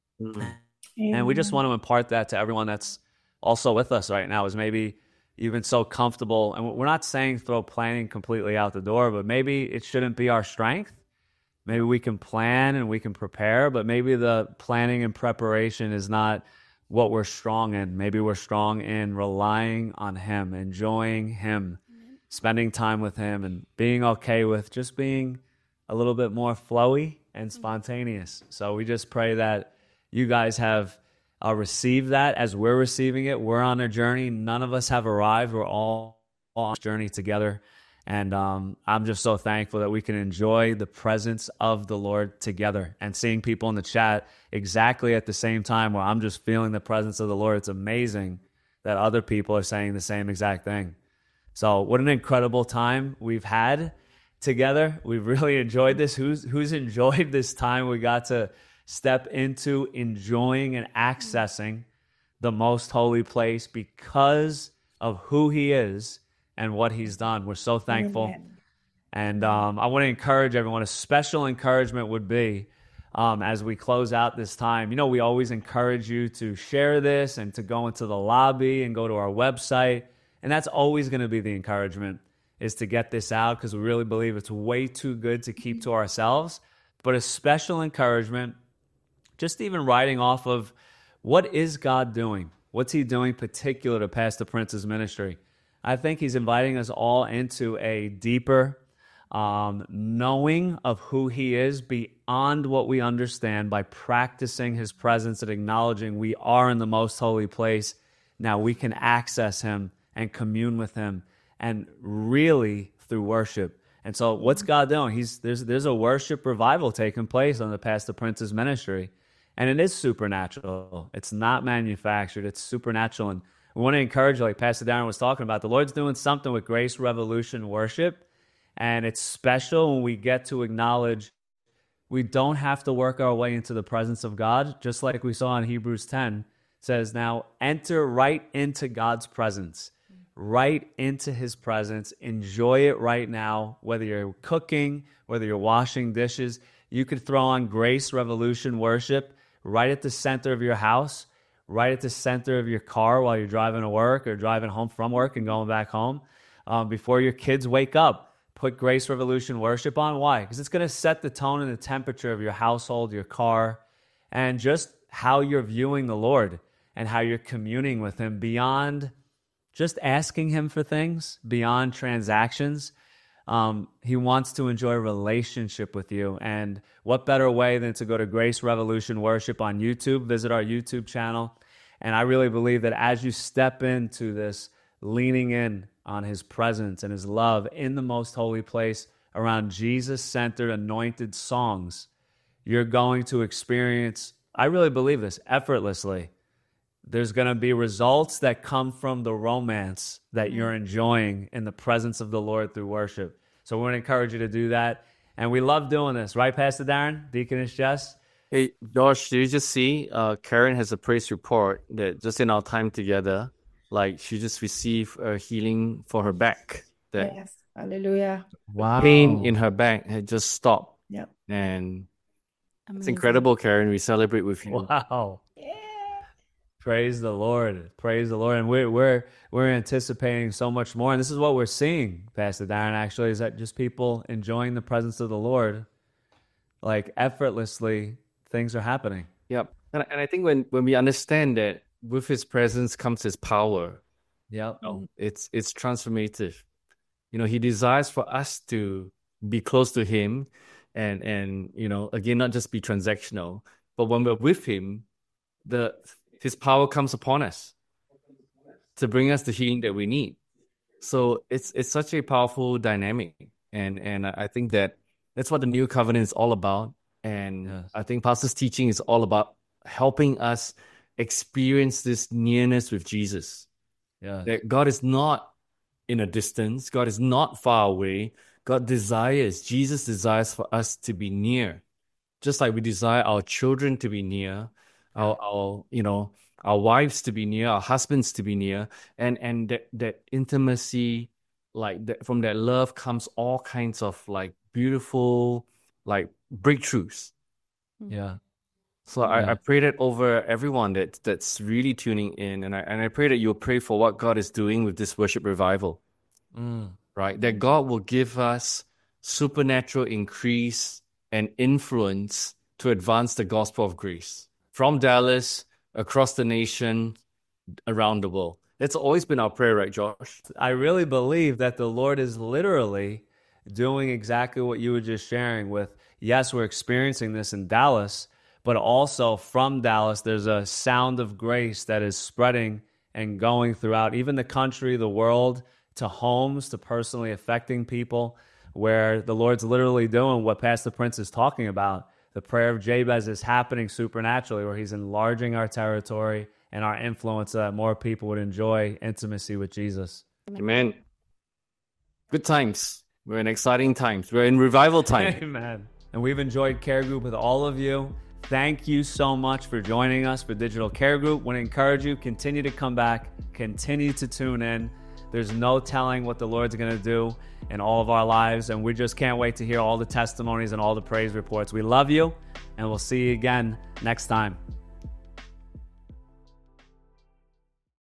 And we just want to impart that to everyone that's also with us right now, is maybe you've been so comfortable, and we're not saying throw planning completely out the door, but maybe it shouldn't be our strength. Maybe we can plan and we can prepare, but maybe the planning and preparation is not what we're strong in. Maybe we're strong in relying on Him, enjoying Him, spending time with Him, and being okay with just being a little bit more flowy and spontaneous. So we just pray that you guys have received that as we're receiving it. We're on a journey. None of us have arrived. We're all on a journey together. And I'm just so thankful that we can enjoy the presence of the Lord together, and seeing people in the chat exactly at the same time where I'm just feeling the presence of the Lord. It's amazing that other people are saying the same exact thing. So what an incredible time we've had together. We've really enjoyed this. Who's enjoyed this time we got to step into enjoying and accessing the most holy place because of who He is and what He's done? We're so thankful. Amen. And I want to encourage everyone. A special encouragement would be, as we close out this time, we always encourage you to share this and to go into the lobby and go to our website. And that's always going to be the encouragement, is to get this out, because we really believe it's way too good to keep to ourselves. But a special encouragement, just even writing off of what is God doing? What's He doing particular to Pastor Prince's ministry? I think He's inviting us all into a deeper knowing of who He is beyond what we understand by practicing His presence and acknowledging we are in the most holy place. Now we can access Him and commune with Him, and really through worship. And so what's God doing? There's a worship revival taking place on the Pastor Prince's ministry. And it is supernatural. It's not manufactured. It's supernatural. And we want to encourage you, like Pastor Darren was talking about, the Lord's doing something with Grace Revolution worship. And it's special when we get to acknowledge we don't have to work our way into the presence of God. Just like we saw in Hebrews 10, says, now enter right into God's presence, right into His presence. Enjoy it right now, whether you're cooking, whether you're washing dishes. You could throw on Grace Revolution worship right at the center of your house, right at the center of your car while you're driving to work or driving home from work and going back home. Before your kids wake up, put Grace Revolution worship on. Why? Because it's going to set the tone and the temperature of your household, your car, and just how you're viewing the Lord and how you're communing with Him beyond just asking him for things beyond transactions. He wants to enjoy a relationship with you. And what better way than to go to Grace Revolution Worship on YouTube, visit our YouTube channel. And I really believe that as you step into this, leaning in on his presence and his love in the most holy place around Jesus-centered, anointed songs, you're going to experience, I really believe this, effortlessly. There's going to be results that come from the romance that you're enjoying in the presence of the Lord through worship. So we want to encourage you to do that. And we love doing this, right, Pastor Darren, Deaconess Jess? Hey, Josh, did you just see Karen has a praise report that just in our time together, like she just received a healing for her back. That Yes. Hallelujah. Wow. pain in her back had just stopped. Yep. And it's Amazing. incredible, Karen. We celebrate with you. Wow. Yeah. Praise the Lord. Praise the Lord. And we're anticipating so much more. And this is what we're seeing, Pastor Darren, actually, is that just people enjoying the presence of the Lord, like effortlessly, things are happening. Yep. And I think when we understand that with his presence comes his power, Yep. it's transformative. You know, he desires for us to be close to him and you know, again, not just be transactional, but when we're with him, his power comes upon us to bring us the healing that we need. So it's such a powerful dynamic. And I think that's what the new covenant is all about. And Yes. I think Pastor's teaching is all about helping us experience this nearness with Jesus. Yeah. That God is not in a distance. God is not far away. Jesus desires for us to be near. Just like we desire our children to be near, our wives to be near, our husbands to be near, and that intimacy, like that, from that love comes all kinds of like beautiful like breakthroughs. Yeah. So I pray that over everyone that's really tuning in, and I pray that you'll pray for what God is doing with this worship revival, right? That God will give us supernatural increase and influence to advance the gospel of grace from Dallas, across the nation, around the world. That's always been our prayer, right, Josh? I really believe that the Lord is literally doing exactly what you were just sharing with, yes, we're experiencing this in Dallas, but also from Dallas, there's a sound of grace that is spreading and going throughout even the country, the world, to homes, to personally affecting people, where the Lord's literally doing what Pastor Prince is talking about. The prayer of Jabez is happening supernaturally, where he's enlarging our territory and our influence so that more people would enjoy intimacy with Jesus. Amen. Good times. We're in exciting times. We're in revival time. Amen. And we've enjoyed Care Group with all of you. Thank you so much for joining us for Digital Care Group. Want to encourage you, continue to come back, continue to tune in. There's no telling what the Lord's going to do in all of our lives, and we just can't wait to hear all the testimonies and all the praise reports. We love you, and we'll see you again next time.